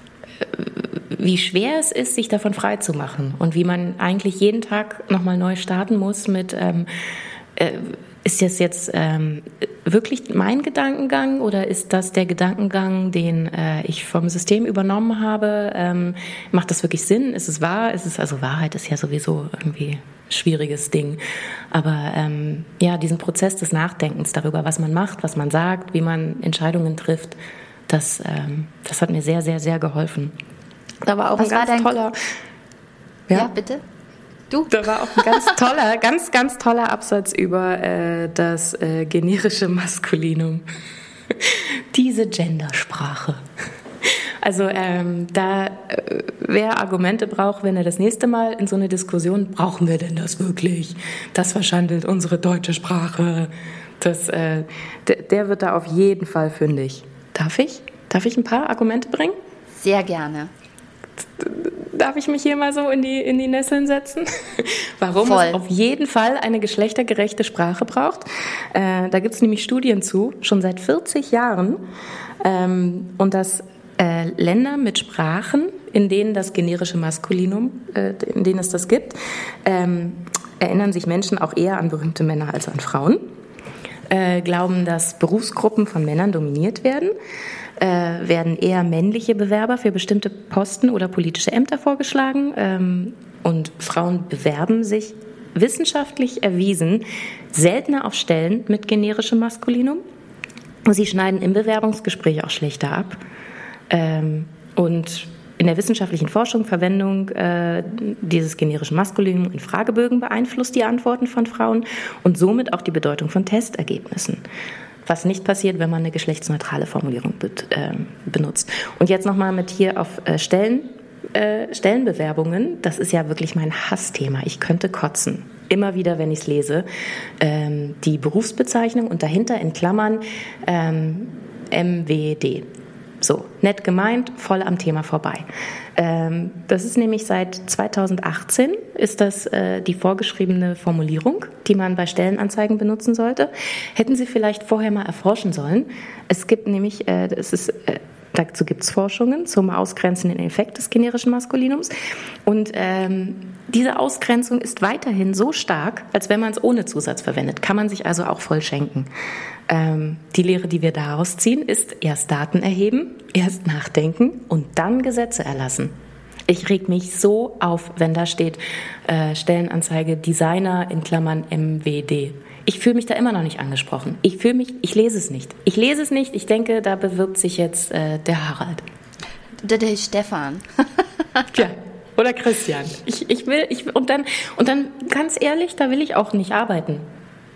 wie schwer es ist, sich davon frei zu machen und wie man eigentlich jeden Tag nochmal neu starten muss mit ähm, äh, ist das jetzt ähm, wirklich mein Gedankengang oder ist das der Gedankengang, den äh, ich vom System übernommen habe? Ähm, macht das wirklich Sinn? Ist es wahr? Ist es, also Wahrheit ist ja sowieso irgendwie ein schwieriges Ding. Aber ähm, ja, diesen Prozess des Nachdenkens darüber, was man macht, was man sagt, wie man Entscheidungen trifft, das, ähm, das hat mir sehr, sehr, sehr geholfen. Da war auch was ein ganz toller... Ja, ja bitte? Du? Da war auch ein ganz toller, ganz, ganz toller Absatz über äh, das äh, generische Maskulinum. Diese Gendersprache. Also ähm, da, äh, wer Argumente braucht, wenn er das nächste Mal in so eine Diskussion, brauchen wir denn das wirklich? Das verschandelt unsere deutsche Sprache. Das, äh, d- der wird da auf jeden Fall fündig. Darf ich? Darf ich ein paar Argumente bringen? Sehr gerne. Darf ich mich hier mal so in die, in die Nesseln setzen? Warum Voll. es auf jeden Fall eine geschlechtergerechte Sprache braucht. Äh, da gibt es nämlich Studien zu, schon seit vierzig Jahren. Ähm, und dass äh, Länder mit Sprachen, in denen das generische Maskulinum, äh, in denen es das gibt, ähm, erinnern sich Menschen auch eher an berühmte Männer als an Frauen. Äh, glauben, dass Berufsgruppen von Männern dominiert werden. Äh, werden eher männliche Bewerber für bestimmte Posten oder politische Ämter vorgeschlagen ähm, und Frauen bewerben sich, wissenschaftlich erwiesen, seltener auf Stellen mit generischem Maskulinum. Und sie schneiden im Bewerbungsgespräch auch schlechter ab. Ähm, und in der wissenschaftlichen Forschung Verwendung äh, dieses generischen Maskulinum in Fragebögen beeinflusst die Antworten von Frauen und somit auch die Bedeutung von Testergebnissen. Was nicht passiert, wenn man eine geschlechtsneutrale Formulierung be- äh, benutzt. Und jetzt nochmal mit hier auf äh, Stellen, äh, Stellenbewerbungen. Das ist ja wirklich mein Hassthema. Ich könnte kotzen. Immer wieder, wenn ich es lese. Ähm, die Berufsbezeichnung und dahinter in Klammern ähm, M W D. So, nett gemeint, voll am Thema vorbei. Ähm, das ist nämlich seit zweitausendachtzehn ist das äh, die vorgeschriebene Formulierung, die man bei Stellenanzeigen benutzen sollte. Hätten Sie vielleicht vorher mal erforschen sollen. Es gibt nämlich, äh, es ist, äh, dazu gibt es Forschungen zum ausgrenzenden Effekt des generischen Maskulinums. Und ähm, diese Ausgrenzung ist weiterhin so stark, als wenn man es ohne Zusatz verwendet. Kann man sich also auch voll schenken. Ähm, die Lehre, die wir daraus ziehen, ist erst Daten erheben, erst nachdenken und dann Gesetze erlassen. Ich reg mich so auf, wenn da steht äh, Stellenanzeige Designer in Klammern M W D. Ich fühle mich da immer noch nicht angesprochen. Ich fühle mich, ich lese es nicht. Ich lese es nicht. Ich denke, da bewirbt sich jetzt äh, der Harald. Der, der Stefan. Tja. Oder Christian. Ich, ich will, ich, und dann, und dann, ganz ehrlich, da will ich auch nicht arbeiten.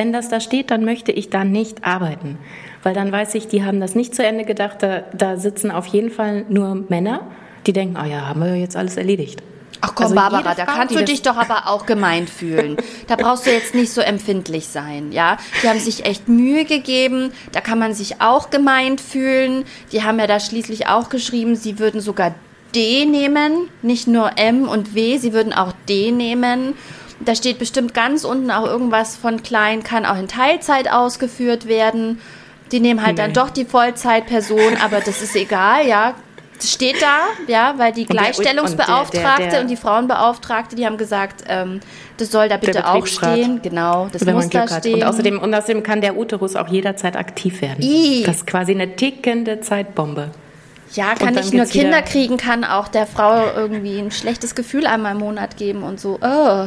wenn das da steht, dann möchte ich da nicht arbeiten. Weil dann weiß ich, die haben das nicht zu Ende gedacht, da, da sitzen auf jeden Fall nur Männer, die denken, ah ja, haben wir ja jetzt alles erledigt. Ach komm, also Barbara, da Frau, kannst du dich doch aber auch gemeint fühlen. Da brauchst du jetzt nicht so empfindlich sein, ja. Die haben sich echt Mühe gegeben, da kann man sich auch gemeint fühlen. Die haben ja da schließlich auch geschrieben, sie würden sogar D nehmen, nicht nur M und W, sie würden auch D nehmen. Da steht bestimmt ganz unten auch irgendwas von klein, kann auch in Teilzeit ausgeführt werden. Die nehmen halt nee. dann doch die Vollzeitperson, aber das ist egal, ja. Das steht da, ja, weil die Gleichstellungsbeauftragte und, der, der, der, und die Frauenbeauftragte, die haben gesagt, ähm, das soll da bitte auch stehen. Genau, das muss da stehen. Und außerdem, und außerdem kann der Uterus auch jederzeit aktiv werden. I. Das ist quasi eine tickende Zeitbombe. Ja, kann nicht nur Kinder kriegen, kann auch der Frau irgendwie ein schlechtes Gefühl einmal im Monat geben und so. Oh.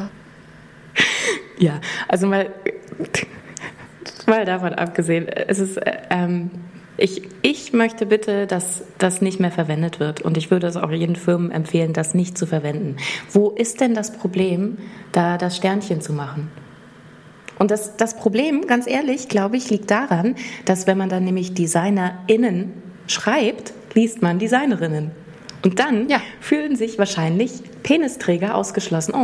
Ja, also mal, mal davon abgesehen, es ist, ähm, ich, ich möchte bitte, dass das nicht mehr verwendet wird und ich würde es auch jeden Firmen empfehlen, das nicht zu verwenden. Wo ist denn das Problem, da das Sternchen zu machen? Und das, das Problem, ganz ehrlich, glaube ich, liegt daran, dass wenn man dann nämlich DesignerInnen schreibt, liest man Designerinnen. Und dann ja. fühlen sich wahrscheinlich Penisträger ausgeschlossen.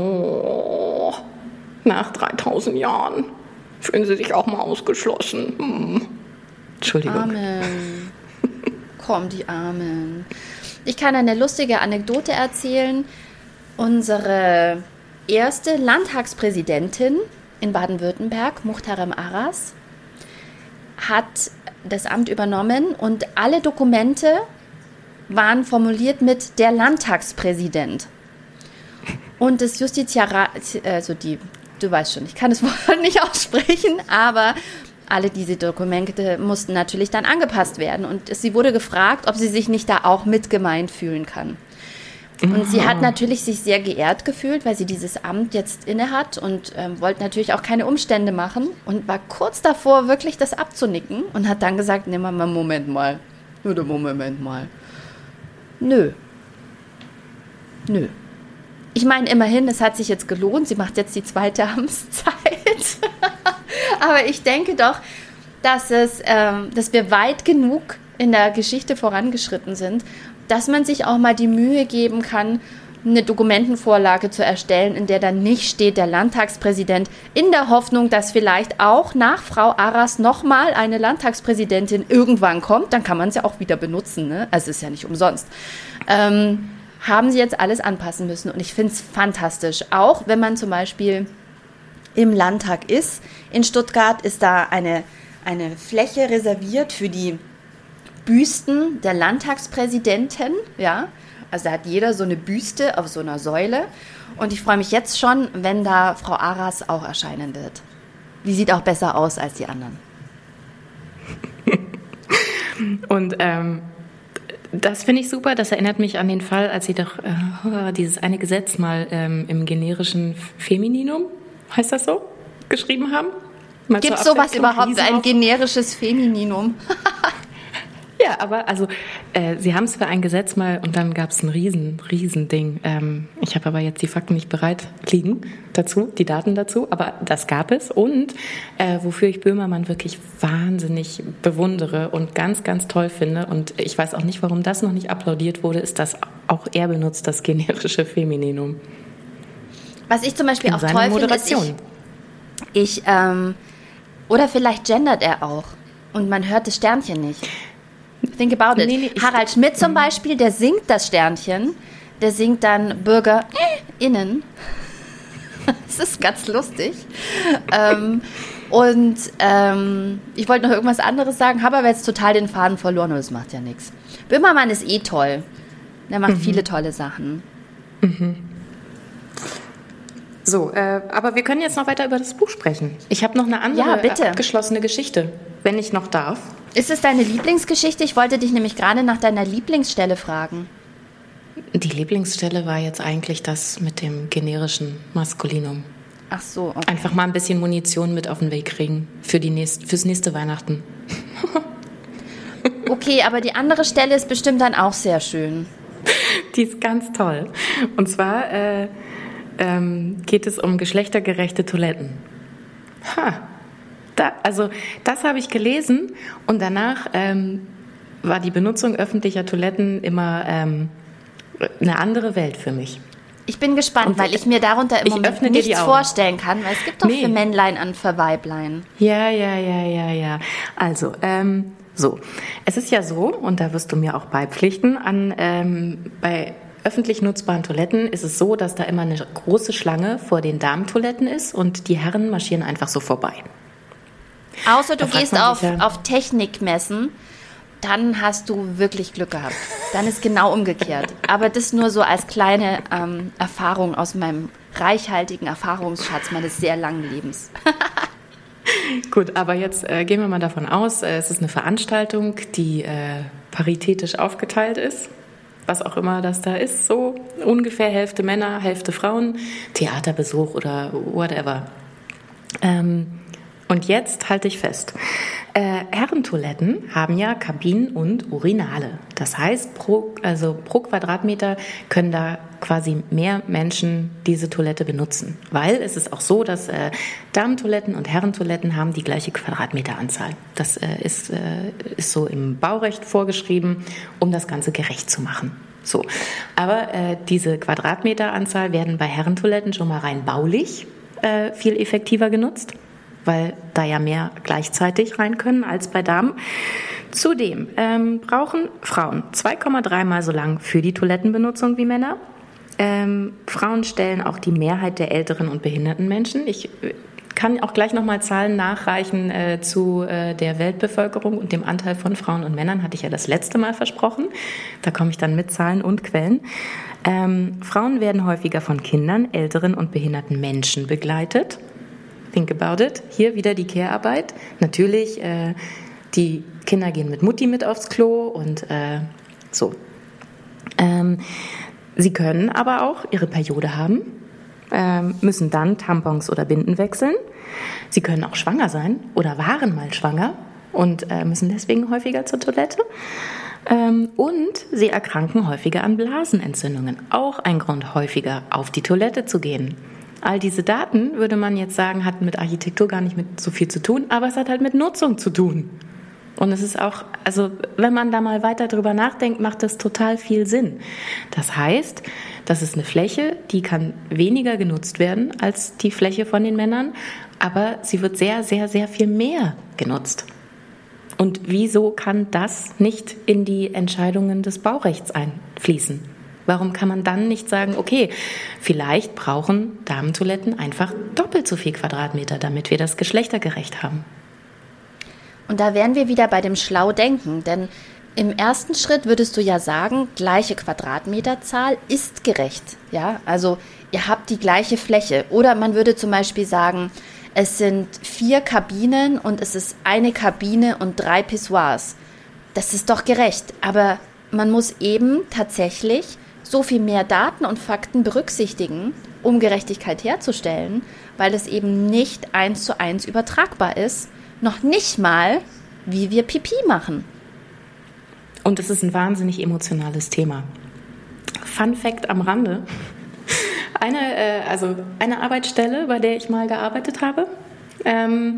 Oh, nach dreitausend Jahren fühlen sie sich auch mal ausgeschlossen. Hm. Entschuldigung. Amen. Komm, die Armen. Ich kann eine lustige Anekdote erzählen. Unsere erste Landtagspräsidentin in Baden-Württemberg, Muhtarem Aras, hat das Amt übernommen und alle Dokumente waren formuliert mit der Landtagspräsident. Und das Justiziarat, also die, du weißt schon, ich kann das Wort nicht aussprechen, aber alle diese Dokumente mussten natürlich dann angepasst werden. Und sie wurde gefragt, ob sie sich nicht da auch mit gemeint fühlen kann. Und oh. sie hat natürlich sich sehr geehrt gefühlt, weil sie dieses Amt jetzt inne hat und ähm, wollte natürlich auch keine Umstände machen und war kurz davor, wirklich das abzunicken und hat dann gesagt, nimm mal, Moment mal, oder Moment mal. Nö. Nö. Ich meine, immerhin, es hat sich jetzt gelohnt, sie macht jetzt die zweite Amtszeit. Aber ich denke doch, dass, es, ähm, dass wir weit genug in der Geschichte vorangeschritten sind, dass man sich auch mal die Mühe geben kann, eine Dokumentenvorlage zu erstellen, in der dann nicht steht, der Landtagspräsident, in der Hoffnung, dass vielleicht auch nach Frau Aras nochmal eine Landtagspräsidentin irgendwann kommt, dann kann man es ja auch wieder benutzen, ne? Also ist ja nicht umsonst. Ähm, haben sie jetzt alles anpassen müssen und ich finde es fantastisch, auch wenn man zum Beispiel im Landtag ist. In Stuttgart ist da eine, eine Fläche reserviert für die Büsten der Landtagspräsidenten, ja, also da hat jeder so eine Büste auf so einer Säule und ich freue mich jetzt schon, wenn da Frau Aras auch erscheinen wird. Die sieht auch besser aus als die anderen. Und ähm, das finde ich super, das erinnert mich an den Fall, als sie doch äh, dieses eine Gesetz mal ähm, im generischen Femininum, heißt das so, geschrieben haben. Gibt es sowas überhaupt, ein generisches Femininum? Ja, aber also äh, sie haben es für ein Gesetz mal und dann gab es ein riesen, riesen Ding. Ähm, ich habe aber jetzt die Fakten nicht bereit liegen dazu, die Daten dazu, aber das gab es und äh, wofür ich Böhmermann wirklich wahnsinnig bewundere und ganz, ganz toll finde und ich weiß auch nicht, warum das noch nicht applaudiert wurde, ist, dass auch er benutzt das generische Femininum. Was ich zum Beispiel in auch toll finde, ist, ich, ich ähm, oder vielleicht gendert er auch und man hört das Sternchen nicht. Think about it. Nee, nee, Harald Schmidt zum Beispiel, der singt das Sternchen, der singt dann BürgerInnen. Das ist ganz lustig. ähm, und ähm, ich wollte noch irgendwas anderes sagen, habe aber jetzt total den Faden verloren und das macht ja nichts. Böhmermann ist eh toll. Der macht mhm. viele tolle Sachen. Mhm. So, äh, aber wir können jetzt noch weiter über das Buch sprechen. Ich habe noch eine andere ja, bitte. abgeschlossene Geschichte, wenn ich noch darf. Ist es deine Lieblingsgeschichte? Ich wollte dich nämlich gerade nach deiner Lieblingsstelle fragen. Die Lieblingsstelle war jetzt eigentlich das mit dem generischen Maskulinum. Ach so, okay. Einfach mal ein bisschen Munition mit auf den Weg kriegen für die nächst, fürs nächste Weihnachten. Okay, aber die andere Stelle ist bestimmt dann auch sehr schön. Die ist ganz toll. Und zwar äh, ähm, geht es um geschlechtergerechte Toiletten. Ha, Da, also das habe ich gelesen und danach ähm, war die Benutzung öffentlicher Toiletten immer ähm, eine andere Welt für mich. Ich bin gespannt, und weil ich mir darunter im Moment nichts vorstellen kann, weil es gibt doch nee. für Männlein an für Weiblein. Ja, ja, ja, ja, ja. Also, ähm, so. Es ist ja so, und da wirst du mir auch beipflichten, an ähm, bei öffentlich nutzbaren Toiletten ist es so, dass da immer eine große Schlange vor den Damentoiletten ist und die Herren marschieren einfach so vorbei. Außer du gehst auf, ja, auf Technikmessen, dann hast du wirklich Glück gehabt. Dann ist genau umgekehrt. Aber das nur so als kleine ähm, Erfahrung aus meinem reichhaltigen Erfahrungsschatz meines sehr langen Lebens. Gut, aber jetzt äh, gehen wir mal davon aus, äh, es ist eine Veranstaltung, die äh, paritätisch aufgeteilt ist. Was auch immer das da ist, so ungefähr Hälfte Männer, Hälfte Frauen, Theaterbesuch oder whatever. Ähm, Und jetzt halte ich fest, äh, Herrentoiletten haben ja Kabinen und Urinale. Das heißt, pro, also pro Quadratmeter können da quasi mehr Menschen diese Toilette benutzen. Weil es ist auch so, dass äh, Damentoiletten und Herrentoiletten haben die gleiche Quadratmeteranzahl. Das äh, ist, äh, ist so im Baurecht vorgeschrieben, um das Ganze gerecht zu machen. So. Aber äh, diese Quadratmeteranzahl werden bei Herrentoiletten schon mal rein baulich äh, viel effektiver genutzt, weil da ja mehr gleichzeitig rein können als bei Damen. Zudem ähm, brauchen Frauen zwei Komma drei Mal so lang für die Toilettenbenutzung wie Männer. Ähm, Frauen stellen auch die Mehrheit der älteren und behinderten Menschen. Ich kann auch gleich nochmal Zahlen nachreichen äh, zu äh, der Weltbevölkerung und dem Anteil von Frauen und Männern, hatte ich ja das letzte Mal versprochen. Da komme ich dann mit Zahlen und Quellen. Ähm, Frauen werden häufiger von Kindern, älteren und behinderten Menschen begleitet. Think about it. Hier wieder die Care-Arbeit. Natürlich, äh, die Kinder gehen mit Mutti mit aufs Klo und äh, so. Ähm, sie können aber auch ihre Periode haben, ähm, müssen dann Tampons oder Binden wechseln. Sie können auch schwanger sein oder waren mal schwanger und äh, müssen deswegen häufiger zur Toilette. Ähm, und sie erkranken häufiger an Blasenentzündungen. Auch ein Grund, häufiger auf die Toilette zu gehen. All diese Daten, würde man jetzt sagen, hat mit Architektur gar nicht mit so viel zu tun, aber es hat halt mit Nutzung zu tun. Und es ist auch, also wenn man da mal weiter drüber nachdenkt, macht das total viel Sinn. Das heißt, das ist eine Fläche, die kann weniger genutzt werden als die Fläche von den Männern, aber sie wird sehr, sehr, sehr viel mehr genutzt. Und wieso kann das nicht in die Entscheidungen des Baurechts einfließen? Warum kann man dann nicht sagen, okay, vielleicht brauchen Damentoiletten einfach doppelt so viel Quadratmeter, damit wir das geschlechtergerecht haben? Und da wären wir wieder bei dem Schlau-Denken, denn im ersten Schritt würdest du ja sagen, gleiche Quadratmeterzahl ist gerecht. Ja, also ihr habt die gleiche Fläche. Oder man würde zum Beispiel sagen, es sind vier Kabinen und es ist eine Kabine und drei Pissoirs. Das ist doch gerecht. Aber man muss eben tatsächlich so viel mehr Daten und Fakten berücksichtigen, um Gerechtigkeit herzustellen, weil es eben nicht eins zu eins übertragbar ist, noch nicht mal, wie wir Pipi machen. Und es ist ein wahnsinnig emotionales Thema. Fun Fact am Rande. Eine, äh, also eine Arbeitsstelle, bei der ich mal gearbeitet habe. Ähm,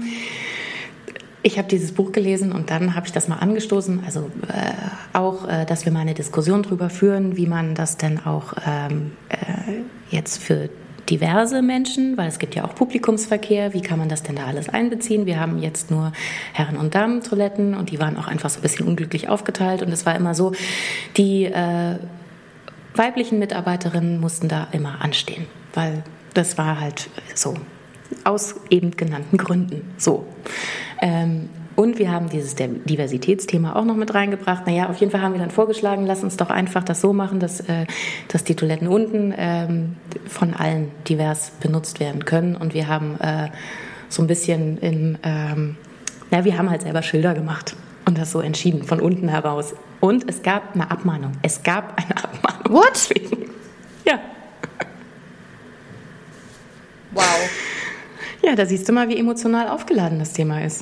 ich habe dieses Buch gelesen und dann habe ich das mal angestoßen. Also äh, auch, äh, dass wir mal eine Diskussion darüber führen, wie man das denn auch ähm, äh, jetzt für diverse Menschen, weil es gibt ja auch Publikumsverkehr, wie kann man das denn da alles einbeziehen? Wir haben jetzt nur Herren- und Damen-Toiletten und die waren auch einfach so ein bisschen unglücklich aufgeteilt und es war immer so, die äh, weiblichen Mitarbeiterinnen mussten da immer anstehen, weil das war halt so, aus eben genannten Gründen so. Ähm, Und wir haben dieses Diversitätsthema auch noch mit reingebracht. Naja, auf jeden Fall haben wir dann vorgeschlagen, lass uns doch einfach das so machen, dass, äh, dass die Toiletten unten ähm, von allen divers benutzt werden können. Und wir haben äh, so ein bisschen in, ähm, na, wir haben halt selber Schilder gemacht und das so entschieden, von unten heraus. Und es gab eine Abmahnung. Es gab eine Abmahnung. What? Deswegen. Ja. Wow. Ja, da siehst du mal, wie emotional aufgeladen das Thema ist.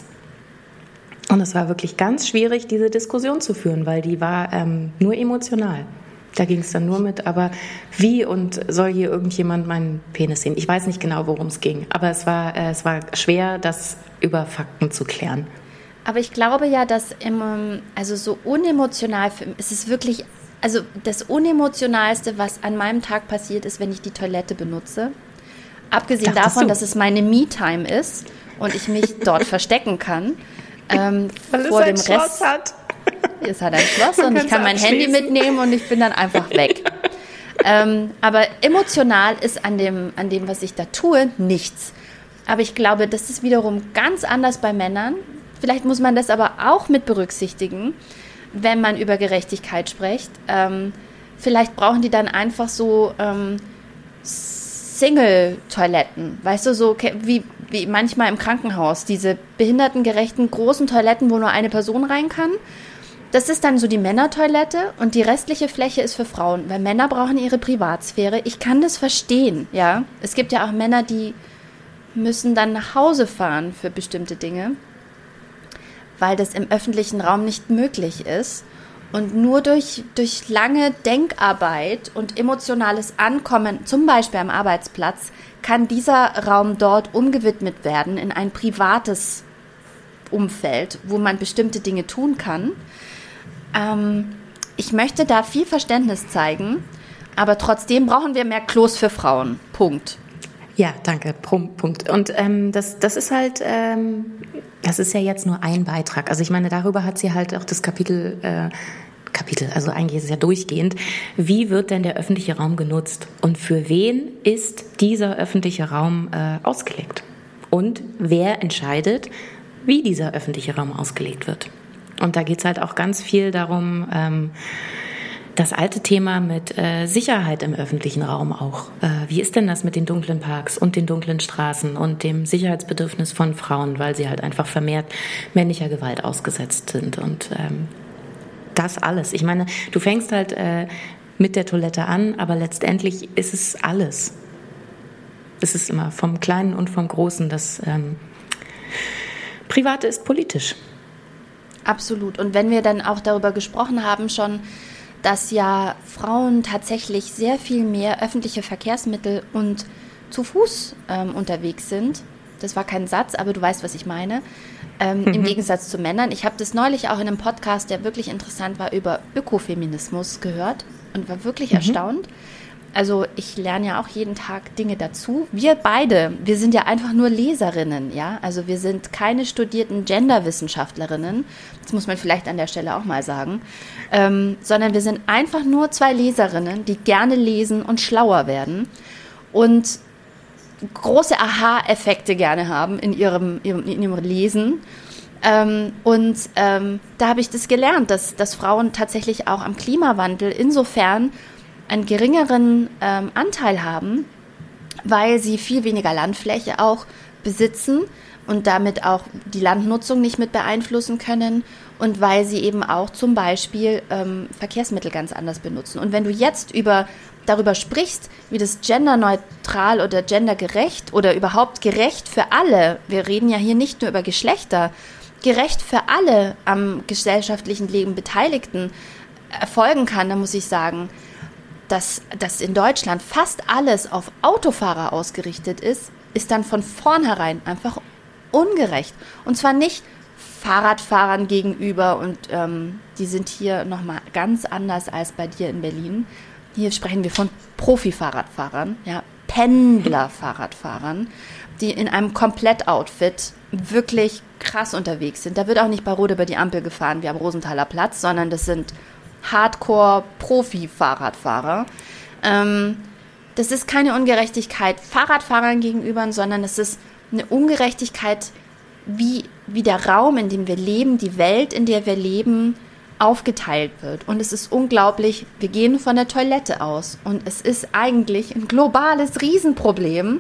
Und es war wirklich ganz schwierig, diese Diskussion zu führen, weil die war ähm, nur emotional. Da ging es dann nur mit, aber wie und soll hier irgendjemand meinen Penis sehen? Ich weiß nicht genau, worum es ging, aber es war, äh, es war schwer, das über Fakten zu klären. Aber ich glaube ja, dass im, also so unemotional, es ist wirklich, also das Unemotionalste, was an meinem Tag passiert, ist, wenn ich die Toilette benutze. Abgesehen Dachtest davon, du? dass es meine Me-Time ist und ich mich dort verstecken kann. Ähm, Weil vor es ein dem Schloss Rest, hat. Es hat ein Schloss Man und ich kann's kann mein Handy abschließen. mitnehmen und ich bin dann einfach weg. ähm, aber emotional ist an dem, an dem, was ich da tue, nichts. Aber ich glaube, das ist wiederum ganz anders bei Männern. Vielleicht muss man das aber auch mit berücksichtigen, wenn man über Gerechtigkeit spricht. Ähm, vielleicht brauchen die dann einfach so ähm, Single-Toiletten, weißt du, so wie, wie manchmal im Krankenhaus, diese behindertengerechten großen Toiletten, wo nur eine Person rein kann. Das ist dann so die Männertoilette und die restliche Fläche ist für Frauen, weil Männer brauchen ihre Privatsphäre. Ich kann das verstehen, ja. Es gibt ja auch Männer, die müssen dann nach Hause fahren für bestimmte Dinge, weil das im öffentlichen Raum nicht möglich ist. Und nur durch, durch lange Denkarbeit und emotionales Ankommen, zum Beispiel am Arbeitsplatz, kann dieser Raum dort umgewidmet werden in ein privates Umfeld, wo man bestimmte Dinge tun kann. Ähm, ich möchte da viel Verständnis zeigen, aber trotzdem brauchen wir mehr Klos für Frauen. Punkt. Ja, danke. Punkt. Und ähm, das, das ist halt, ähm, das ist ja jetzt nur ein Beitrag. Also ich meine, darüber hat sie halt auch das Kapitel, äh, Kapitel, also eigentlich ist es ja durchgehend. Wie wird denn der öffentliche Raum genutzt? Und für wen ist dieser öffentliche Raum äh, ausgelegt? Und wer entscheidet, wie dieser öffentliche Raum ausgelegt wird? Und da geht es halt auch ganz viel darum, ähm, das alte Thema mit äh, Sicherheit im öffentlichen Raum auch. Äh, wie ist denn das mit den dunklen Parks und den dunklen Straßen und dem Sicherheitsbedürfnis von Frauen, weil sie halt einfach vermehrt männlicher Gewalt ausgesetzt sind und ähm, das alles. Ich meine, du fängst halt äh, mit der Toilette an, aber letztendlich ist es alles. Es ist immer vom Kleinen und vom Großen. Das ähm, Private ist politisch. Absolut. Und wenn wir dann auch darüber gesprochen haben schon, dass ja Frauen tatsächlich sehr viel mehr öffentliche Verkehrsmittel und zu Fuß ähm, unterwegs sind. Das war kein Satz, aber du weißt, was ich meine. Ähm, mhm. Im Gegensatz zu Männern. Ich habe das neulich auch in einem Podcast, der wirklich interessant war, über Ökofeminismus gehört und war wirklich mhm. erstaunt. Also ich lerne ja auch jeden Tag Dinge dazu. Wir beide, wir sind ja einfach nur Leserinnen, ja. Also wir sind keine studierten Genderwissenschaftlerinnen. Das muss man vielleicht an der Stelle auch mal sagen. Ähm, sondern wir sind einfach nur zwei Leserinnen, die gerne lesen und schlauer werden und große Aha-Effekte gerne haben in ihrem, ihrem, in ihrem Lesen. Ähm, und ähm, da habe ich das gelernt, dass, dass Frauen tatsächlich auch am Klimawandel insofern einen geringeren ähm, Anteil haben, weil sie viel weniger Landfläche auch besitzen und damit auch die Landnutzung nicht mit beeinflussen können und weil sie eben auch zum Beispiel ähm, Verkehrsmittel ganz anders benutzen. Und wenn du jetzt über, darüber sprichst, wie das genderneutral oder gendergerecht oder überhaupt gerecht für alle, wir reden ja hier nicht nur über Geschlechter, gerecht für alle am gesellschaftlichen Leben Beteiligten erfolgen kann, dann muss ich sagen, dass, dass in Deutschland fast alles auf Autofahrer ausgerichtet ist, ist dann von vornherein einfach ungerecht. Und zwar nicht Fahrradfahrern gegenüber und ähm, die sind hier nochmal ganz anders als bei dir in Berlin. Hier sprechen wir von Profi-Fahrradfahrern, ja, Pendler-Fahrradfahrern, die in einem Komplettoutfit wirklich krass unterwegs sind. Da wird auch nicht bei Rot über die Ampel gefahren wie am Rosenthaler Platz, sondern das sind Hardcore-Profi-Fahrradfahrer. Ähm, das ist keine Ungerechtigkeit Fahrradfahrern gegenüber, sondern es ist eine Ungerechtigkeit, wie, wie der Raum, in dem wir leben, die Welt, in der wir leben, aufgeteilt wird. Und es ist unglaublich, wir gehen von der Toilette aus. Und es ist eigentlich ein globales Riesenproblem.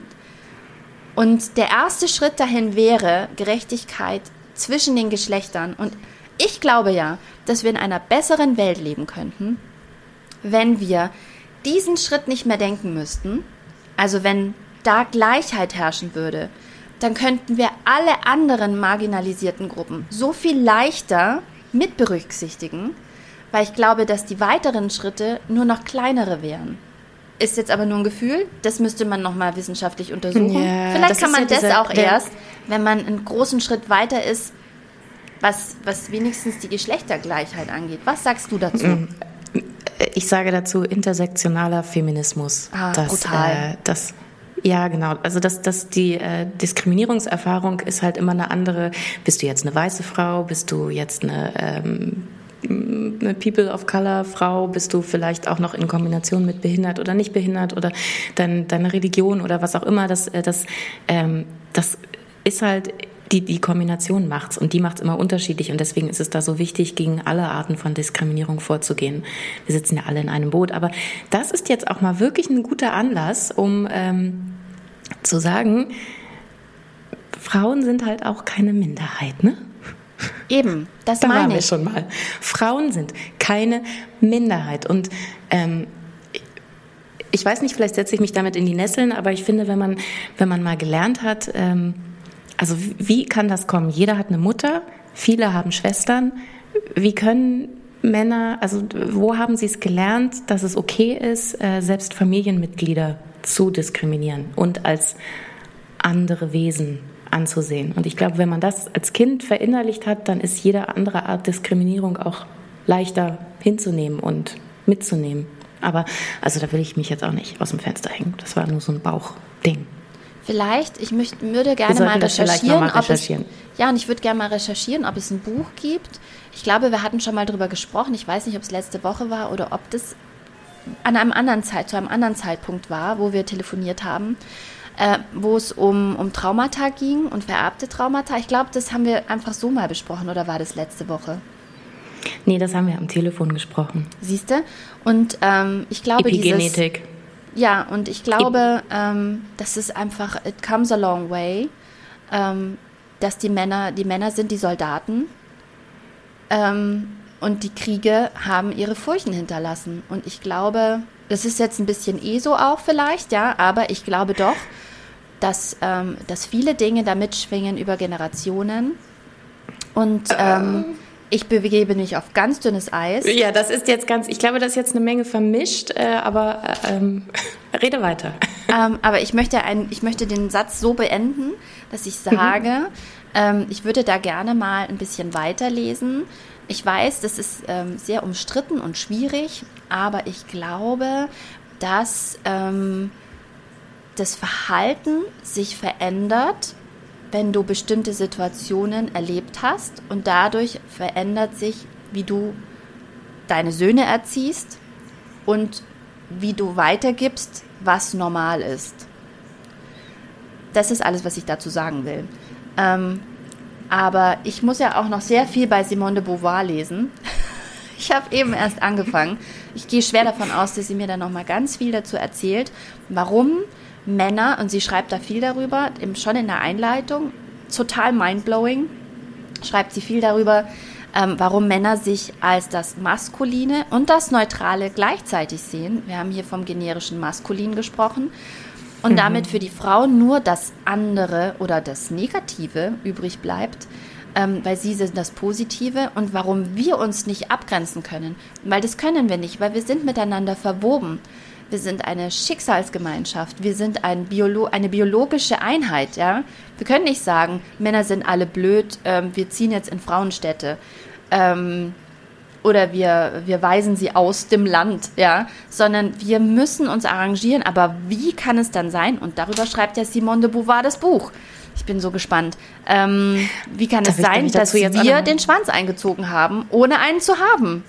Und der erste Schritt dahin wäre Gerechtigkeit zwischen den Geschlechtern. Und ich glaube ja, dass wir in einer besseren Welt leben könnten, wenn wir diesen Schritt nicht mehr denken müssten. Also wenn da Gleichheit herrschen würde, dann könnten wir alle anderen marginalisierten Gruppen so viel leichter mit berücksichtigen, weil ich glaube, dass die weiteren Schritte nur noch kleinere wären. Ist jetzt aber nur ein Gefühl, das müsste man nochmal wissenschaftlich untersuchen. Ja, Vielleicht kann man ja das diese, auch erst, wenn man einen großen Schritt weiter ist, was, was wenigstens die Geschlechtergleichheit angeht. Was sagst du dazu? Ich sage dazu intersektionaler Feminismus. Ah, das, brutal. Äh, das, ja, genau. Also das, das, die äh, Diskriminierungserfahrung ist halt immer eine andere. Bist du jetzt eine weiße Frau? Bist du jetzt eine, ähm, eine People of Color Frau? Bist du vielleicht auch noch in Kombination mit behindert oder nicht behindert? Oder dein, deine Religion oder was auch immer? Das, das, ähm, das ist halt... Die, die Kombination macht's und die macht's immer unterschiedlich und deswegen ist es da so wichtig, gegen alle Arten von Diskriminierung vorzugehen. Wir sitzen ja alle in einem Boot, aber das ist jetzt auch mal wirklich ein guter Anlass, um ähm, zu sagen, Frauen sind halt auch keine Minderheit, ne? Eben, das da meine waren wir ich. schon mal. Frauen sind keine Minderheit und ähm, ich weiß nicht, vielleicht setze ich mich damit in die Nesseln, aber ich finde, wenn man, wenn man mal gelernt hat, ähm, also wie kann das kommen? Jeder hat eine Mutter, viele haben Schwestern. Wie können Männer, also wo haben sie es gelernt, dass es okay ist, selbst Familienmitglieder zu diskriminieren und als andere Wesen anzusehen? Und ich glaube, wenn man das als Kind verinnerlicht hat, dann ist jede andere Art Diskriminierung auch leichter hinzunehmen und mitzunehmen. Aber also da will ich mich jetzt auch nicht aus dem Fenster hängen. Das war nur so ein Bauchding. Vielleicht, ich möcht, würde gerne mal recherchieren, mal recherchieren. Ob es, ja, und ich würde gerne mal recherchieren, ob es ein Buch gibt. Ich glaube, wir hatten schon mal drüber gesprochen. Ich weiß nicht, ob es letzte Woche war oder ob das an einem anderen Zeit, zu einem anderen Zeitpunkt war, wo wir telefoniert haben, äh, wo es um, um Traumata ging und vererbte Traumata. Ich glaube, das haben wir einfach so mal besprochen, oder war das letzte Woche? Nee, das haben wir am Telefon gesprochen. Siehst du? Und ähm, ich glaube, Epigenetik. dieses... Ja, und ich glaube, ähm, das ist einfach, it comes a long way, ähm, dass die Männer, die Männer sind die Soldaten ähm, und die Kriege haben ihre Furchen hinterlassen. Und ich glaube, das ist jetzt ein bisschen eh so auch vielleicht, ja, aber ich glaube doch, dass, ähm, dass viele Dinge da mitschwingen über Generationen und ähm, ich begebe mich auf ganz dünnes Eis. Ja, das ist jetzt ganz, ich glaube, das ist jetzt eine Menge vermischt, äh, aber ähm, rede weiter. Ähm, aber ich möchte, ein, ich möchte den Satz so beenden, dass ich sage, mhm. ähm, ich würde da gerne mal ein bisschen weiterlesen. Ich weiß, das ist ähm, sehr umstritten und schwierig, aber ich glaube, dass ähm, das Verhalten sich verändert, wenn du bestimmte Situationen erlebt hast und dadurch verändert sich, wie du deine Söhne erziehst und wie du weitergibst, was normal ist. Das ist alles, was ich dazu sagen will. Ähm, aber ich muss ja auch noch sehr viel bei Simone de Beauvoir lesen. Ich habe eben erst angefangen. Ich gehe schwer davon aus, dass sie mir dann noch mal ganz viel dazu erzählt, warum Männer, und sie schreibt da viel darüber, schon in der Einleitung, total mindblowing, schreibt sie viel darüber, ähm, warum Männer sich als das Maskuline und das Neutrale gleichzeitig sehen. Wir haben hier vom generischen Maskulin gesprochen und mhm. damit für die Frau nur das andere oder das Negative übrig bleibt, ähm, weil sie sind das Positive und warum wir uns nicht abgrenzen können. Weil das können wir nicht, weil wir sind miteinander verwoben. Wir sind eine Schicksalsgemeinschaft, wir sind ein Biolo- eine biologische Einheit. Ja? Wir können nicht sagen, Männer sind alle blöd, ähm, wir ziehen jetzt in Frauenstädte ähm, oder wir, wir weisen sie aus dem Land, ja? Sondern wir müssen uns arrangieren. Aber wie kann es dann sein? Und darüber schreibt ja Simone de Beauvoir das Buch. Ich bin so gespannt. Ähm, wie kann Darf es sein, dass wir den Schwanz eingezogen haben, ohne einen zu haben?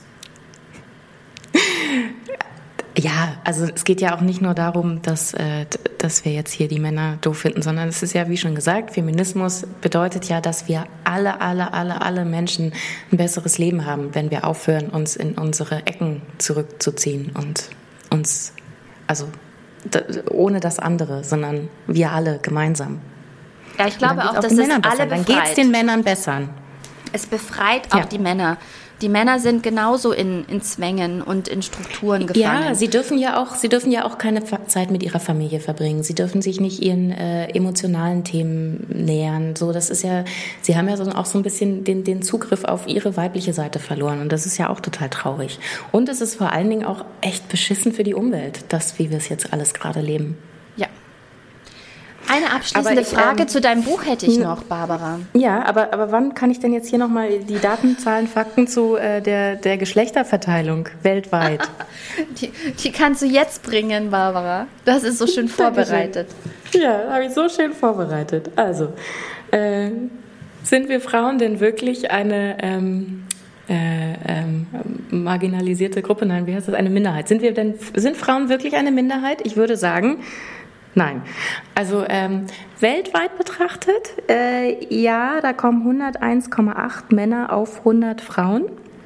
Ja, also es geht ja auch nicht nur darum, dass, äh, dass wir jetzt hier die Männer doof finden, sondern es ist ja, wie schon gesagt, Feminismus bedeutet ja, dass wir alle, alle, alle, alle Menschen ein besseres Leben haben, wenn wir aufhören, uns in unsere Ecken zurückzuziehen und uns, also da, ohne das andere, sondern wir alle gemeinsam. Ja, ich glaube auch, dass es alle befreit. Dann geht es den Männern besser. Es befreit auch ja. die Männer Die Männer sind genauso in, in Zwängen und in Strukturen gefangen. Ja, sie dürfen ja auch, sie dürfen ja auch keine Zeit mit ihrer Familie verbringen. Sie dürfen sich nicht ihren äh, emotionalen Themen nähern. So, das ist ja, sie haben ja so, auch so ein bisschen den, den Zugriff auf ihre weibliche Seite verloren. Und das ist ja auch total traurig. Und es ist vor allen Dingen auch echt beschissen für die Umwelt, das, wie wir es jetzt alles gerade leben. Ja. Eine abschließende ich, Frage ähm, zu deinem Buch hätte ich noch, Barbara. Ja, aber, aber wann kann ich denn jetzt hier nochmal die Daten, Zahlen, Fakten zu äh, der, der Geschlechterverteilung weltweit? die, die kannst du jetzt bringen, Barbara. Das ist so schön vorbereitet. Ja, habe ich so schön vorbereitet. Also, äh, sind wir Frauen denn wirklich eine ähm, äh, ähm, marginalisierte Gruppe? Nein, wie heißt das? Eine Minderheit. Sind wir denn, sind Frauen wirklich eine Minderheit? Ich würde sagen, nein. Also ähm, weltweit betrachtet, äh, ja, da kommen hunderteins Komma acht Männer auf hundert Frauen.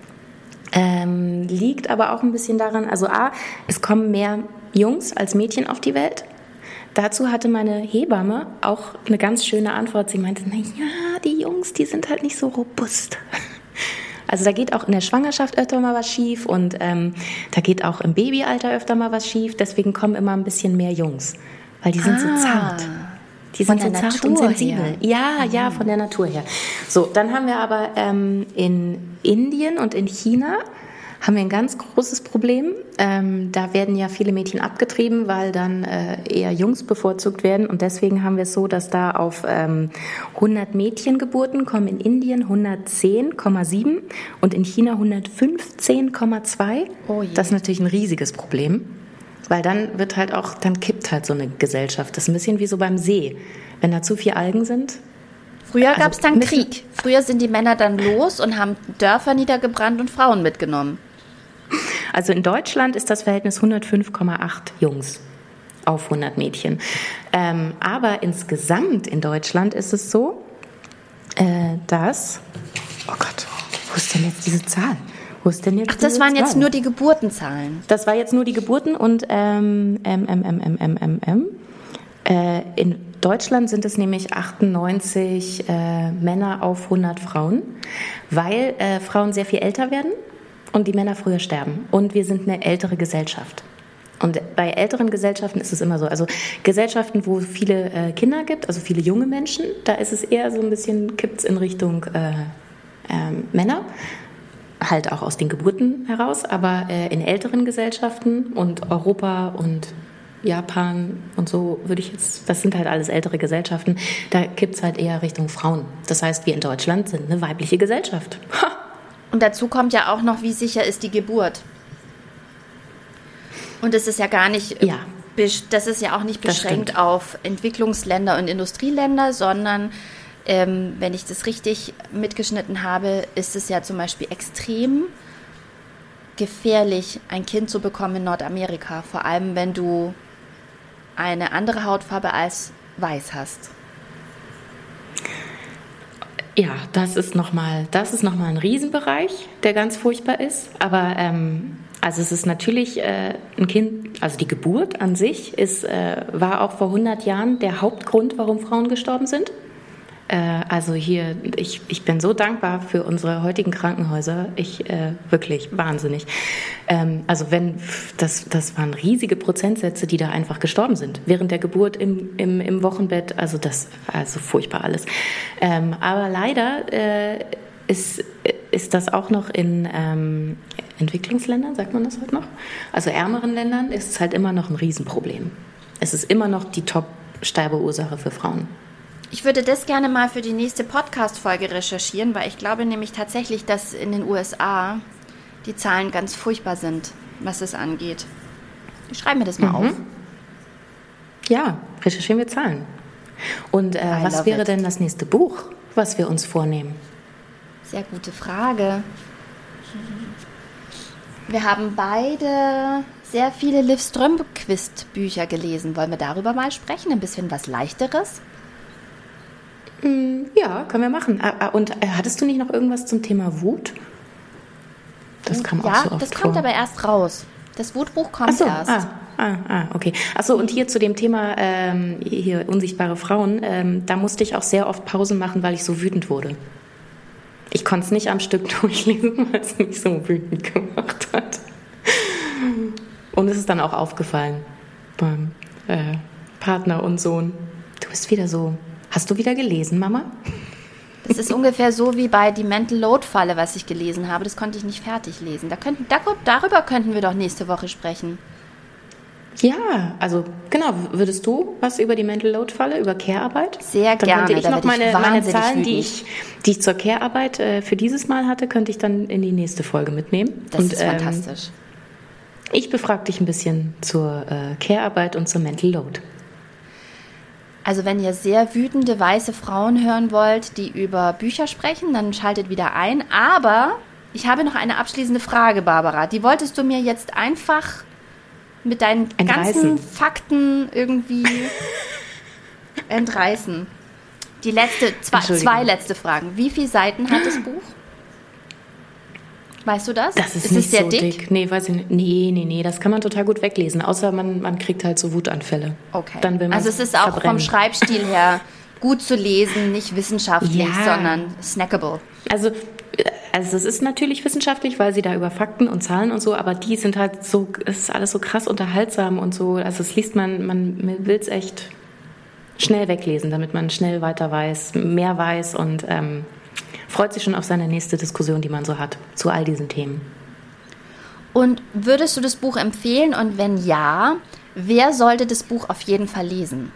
Ähm, liegt aber auch ein bisschen daran, also A, es kommen mehr Jungs als Mädchen auf die Welt. Dazu hatte meine Hebamme auch eine ganz schöne Antwort. Sie meinte, na ja, die Jungs, die sind halt nicht so robust. Also da geht auch in der Schwangerschaft öfter mal was schief und ähm, da geht auch im Babyalter öfter mal was schief. Deswegen kommen immer ein bisschen mehr Jungs. Weil die sind ah, so zart. Die sind so zart und sensibel. Her. Ja, mhm. ja, von der Natur her. So, dann haben wir aber ähm, in Indien und in China haben wir ein ganz großes Problem. Ähm, da werden ja viele Mädchen abgetrieben, weil dann äh, eher Jungs bevorzugt werden. Und deswegen haben wir es so, dass da auf ähm, hundert Mädchengeburten kommen in Indien hundertzehn Komma sieben und in China hundertfünfzehn Komma zwei. Oh je. Das ist natürlich ein riesiges Problem. Weil dann wird halt auch, dann kippt halt so eine Gesellschaft. Das ist ein bisschen wie so beim See. Wenn da zu viele Algen sind. Früher also gab es dann Krieg. Früher sind die Männer dann los und haben Dörfer niedergebrannt und Frauen mitgenommen. Also in Deutschland ist das Verhältnis hundertfünf Komma acht Jungs auf hundert Mädchen. Ähm, aber insgesamt in Deutschland ist es so, äh, dass... Oh Gott, wo ist denn jetzt diese Zahl? Wo ist denn jetzt Ach, das waren jetzt nur die Geburtenzahlen. Das war jetzt nur die Geburten und ähm, ähm, ähm, ähm, ähm, ähm, ähm, äh, in Deutschland sind es nämlich achtundneunzig äh, Männer auf hundert Frauen, weil äh, Frauen sehr viel älter werden und die Männer früher sterben. Und wir sind eine ältere Gesellschaft. Und bei älteren Gesellschaften ist es immer so. Also Gesellschaften, wo es viele äh, Kinder gibt, also viele junge Menschen, da ist es eher so ein bisschen, kippt es in Richtung äh, äh, Männer. Halt auch aus den Geburten heraus, aber äh, in älteren Gesellschaften und Europa und Japan und so würde ich jetzt, das sind halt alles ältere Gesellschaften, da kippt es halt eher Richtung Frauen. Das heißt, wir in Deutschland sind eine weibliche Gesellschaft. Ha! Und dazu kommt ja auch noch, wie sicher ist die Geburt. Und es ist ja gar nicht, ja. das ist ja auch nicht beschränkt auf Entwicklungsländer und Industrieländer, sondern Ähm, wenn ich das richtig mitgeschnitten habe, ist es ja zum Beispiel extrem gefährlich, ein Kind zu bekommen in Nordamerika. Vor allem, wenn du eine andere Hautfarbe als weiß hast. Ja, das ist nochmal, das ist nochmal ein Riesenbereich, der ganz furchtbar ist. Aber ähm, also es ist natürlich äh, ein Kind, also die Geburt an sich ist, äh, war auch vor hundert Jahren der Hauptgrund, warum Frauen gestorben sind. Also hier, ich, ich bin so dankbar für unsere heutigen Krankenhäuser. Ich, äh, wirklich, wahnsinnig. Ähm, also wenn, das, das waren riesige Prozentsätze, die da einfach gestorben sind. Während der Geburt im, im, im Wochenbett, also das, also furchtbar alles. Ähm, aber leider äh, ist, ist das auch noch in ähm, Entwicklungsländern, sagt man das heute noch? Also ärmeren Ländern ist es halt immer noch ein Riesenproblem. Es ist immer noch die Top-Sterbeursache für Frauen. Ich würde das gerne mal für die nächste Podcast-Folge recherchieren, weil ich glaube nämlich tatsächlich, dass in den U S A die Zahlen ganz furchtbar sind, was es angeht. Ich schreibe mir das mal mhm. auf. Ja, recherchieren wir Zahlen. Und äh, was wäre it. denn das nächste Buch, was wir uns vornehmen? Sehr gute Frage. Wir haben beide sehr viele Liv Strömquist-Bücher gelesen. Wollen wir darüber mal sprechen? Ein bisschen was Leichteres? Ja, können wir machen. Und hattest du nicht noch irgendwas zum Thema Wut? Das kam ja, auch so oft das kommt vor. aber erst raus. Das Wutbuch kommt Ach so, erst. Ah, ah, ah, okay. Achso, und hier zu dem Thema ähm, hier unsichtbare Frauen, ähm, da musste ich auch sehr oft Pausen machen, weil ich so wütend wurde. Ich konnte es nicht am Stück durchlesen, weil es mich so wütend gemacht hat. Und es ist dann auch aufgefallen beim äh, Partner und Sohn. Du bist wieder so. Hast du wieder gelesen, Mama? Das ist ungefähr so wie bei die Mental Load Falle, was ich gelesen habe. Das konnte ich nicht fertig lesen. Da könnten, darüber könnten wir doch nächste Woche sprechen. Ja, also genau. Würdest du was über die Mental Load Falle, über Care-Arbeit? Sehr dann gerne. Könnte ich da noch meine, ich meine Zahlen, die wütend. ich, die ich zur Care-Arbeit äh, für dieses Mal hatte, könnte ich dann in die nächste Folge mitnehmen. Das und, ist ähm, fantastisch. Ich befrage dich ein bisschen zur äh, Care-Arbeit und zur Mental Load. Also wenn ihr sehr wütende weiße Frauen hören wollt, die über Bücher sprechen, dann schaltet wieder ein. Aber ich habe noch eine abschließende Frage, Barbara. Die wolltest du mir jetzt einfach mit deinen Entreißen. ganzen Fakten irgendwie entreißen. Die letzte, zwei, zwei letzte Fragen. Wie viele Seiten hat das Buch? Weißt du das? Das ist, ist nicht es sehr so dick? dick. Nee, weiß ich nicht. Nee, nee, nee, das kann man total gut weglesen. Außer man, man kriegt halt so Wutanfälle. Okay. Dann will man also es ist auch verbrennen. vom Schreibstil her gut zu lesen, nicht wissenschaftlich, Ja. sondern snackable. Also, also es ist natürlich wissenschaftlich, weil sie da über Fakten und Zahlen und so, aber die sind halt so, es ist alles so krass unterhaltsam und so. Also es liest man, man will es echt schnell weglesen, damit man schnell weiter weiß, mehr weiß und ähm, freut sich schon auf seine nächste Diskussion, die man so hat, zu all diesen Themen. Und würdest du das Buch empfehlen? Und wenn ja, wer sollte das Buch auf jeden Fall lesen?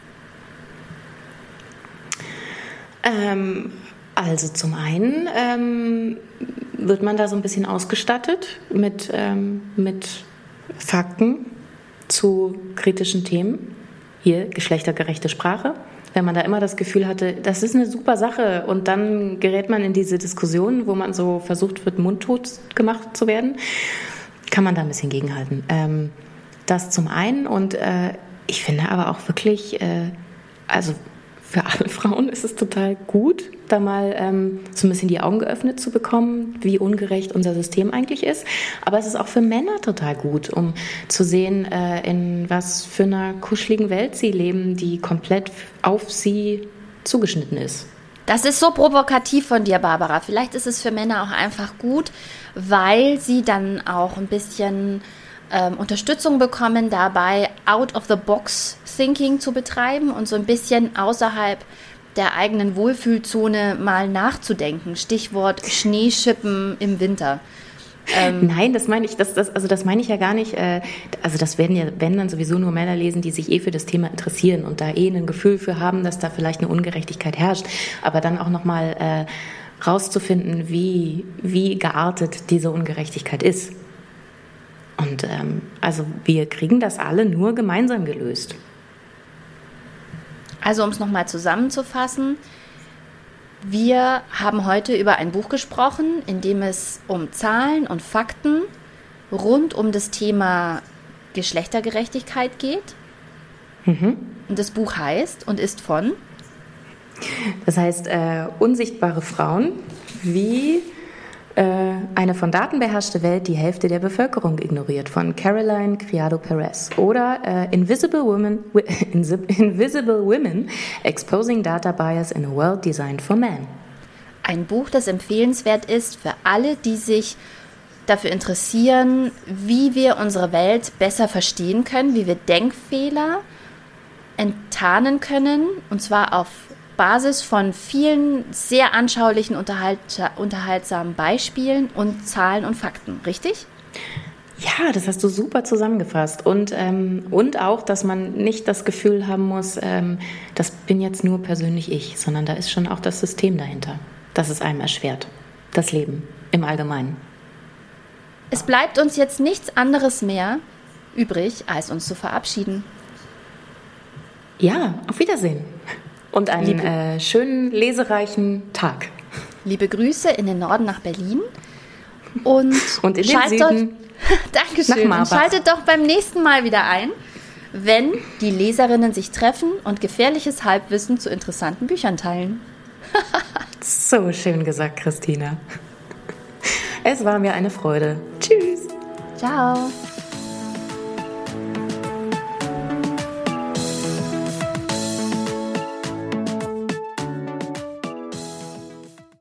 Ähm, also zum einen ähm, wird man da so ein bisschen ausgestattet mit, ähm, mit Fakten zu kritischen Themen. Hier geschlechtergerechte Sprache. Wenn man da immer das Gefühl hatte, das ist eine super Sache und dann gerät man in diese Diskussion, wo man so versucht wird, mundtot gemacht zu werden, kann man da ein bisschen gegenhalten. Ähm, das zum einen und äh, ich finde aber auch wirklich, äh, also für alle Frauen ist es total gut, da mal ähm, so ein bisschen die Augen geöffnet zu bekommen, wie ungerecht unser System eigentlich ist. Aber es ist auch für Männer total gut, um zu sehen, äh, in was für einer kuscheligen Welt sie leben, die komplett auf sie zugeschnitten ist. Das ist so provokativ von dir, Barbara. Vielleicht ist es für Männer auch einfach gut, weil sie dann auch ein bisschen ähm, Unterstützung bekommen, dabei Out-of-the-Box-Thinking zu betreiben und so ein bisschen außerhalb der eigenen Wohlfühlzone mal nachzudenken. Stichwort Schneeschippen im Winter. Ähm, Nein, das meine ich, das, das, also das meine ich ja gar nicht. Äh, also das werden ja, wenn dann sowieso nur Männer lesen, die sich eh für das Thema interessieren und da eh ein Gefühl für haben, dass da vielleicht eine Ungerechtigkeit herrscht. Aber dann auch nochmal äh, rauszufinden, wie, wie geartet diese Ungerechtigkeit ist. Und ähm, also wir kriegen das alle nur gemeinsam gelöst. Also um es nochmal zusammenzufassen, wir haben heute über ein Buch gesprochen, in dem es um Zahlen und Fakten rund um das Thema Geschlechtergerechtigkeit geht. Mhm. Und das Buch heißt und ist von? Das heißt, äh, unsichtbare Frauen, wie äh, eine von Daten beherrschte Welt die Hälfte der Bevölkerung ignoriert, von Caroline Criado Perez. Oder äh, Invisible Women, Invisible Women, Exposing Data Bias in a World Designed for Men. Ein Buch, das empfehlenswert ist für alle, die sich dafür interessieren, wie wir unsere Welt besser verstehen können, wie wir Denkfehler enttarnen können, und zwar auf Basis von vielen sehr anschaulichen, unterhalt, unterhaltsamen Beispielen und Zahlen und Fakten, richtig? Ja, das hast du super zusammengefasst. Und, ähm, und auch, dass man nicht das Gefühl haben muss, ähm, das bin jetzt nur persönlich ich, sondern da ist schon auch das System dahinter, das es einem erschwert, das Leben im Allgemeinen. Es bleibt uns jetzt nichts anderes mehr übrig, als uns zu verabschieden. Ja, auf Wiedersehen. Und einen äh, schönen, lesereichen Tag. Liebe Grüße in den Norden nach Berlin. Und, und in den Süden Dankeschön. nach und schaltet doch beim nächsten Mal wieder ein, wenn die Leserinnen sich treffen und gefährliches Halbwissen zu interessanten Büchern teilen. So schön gesagt, Christina. Es war mir eine Freude. Tschüss. Ciao.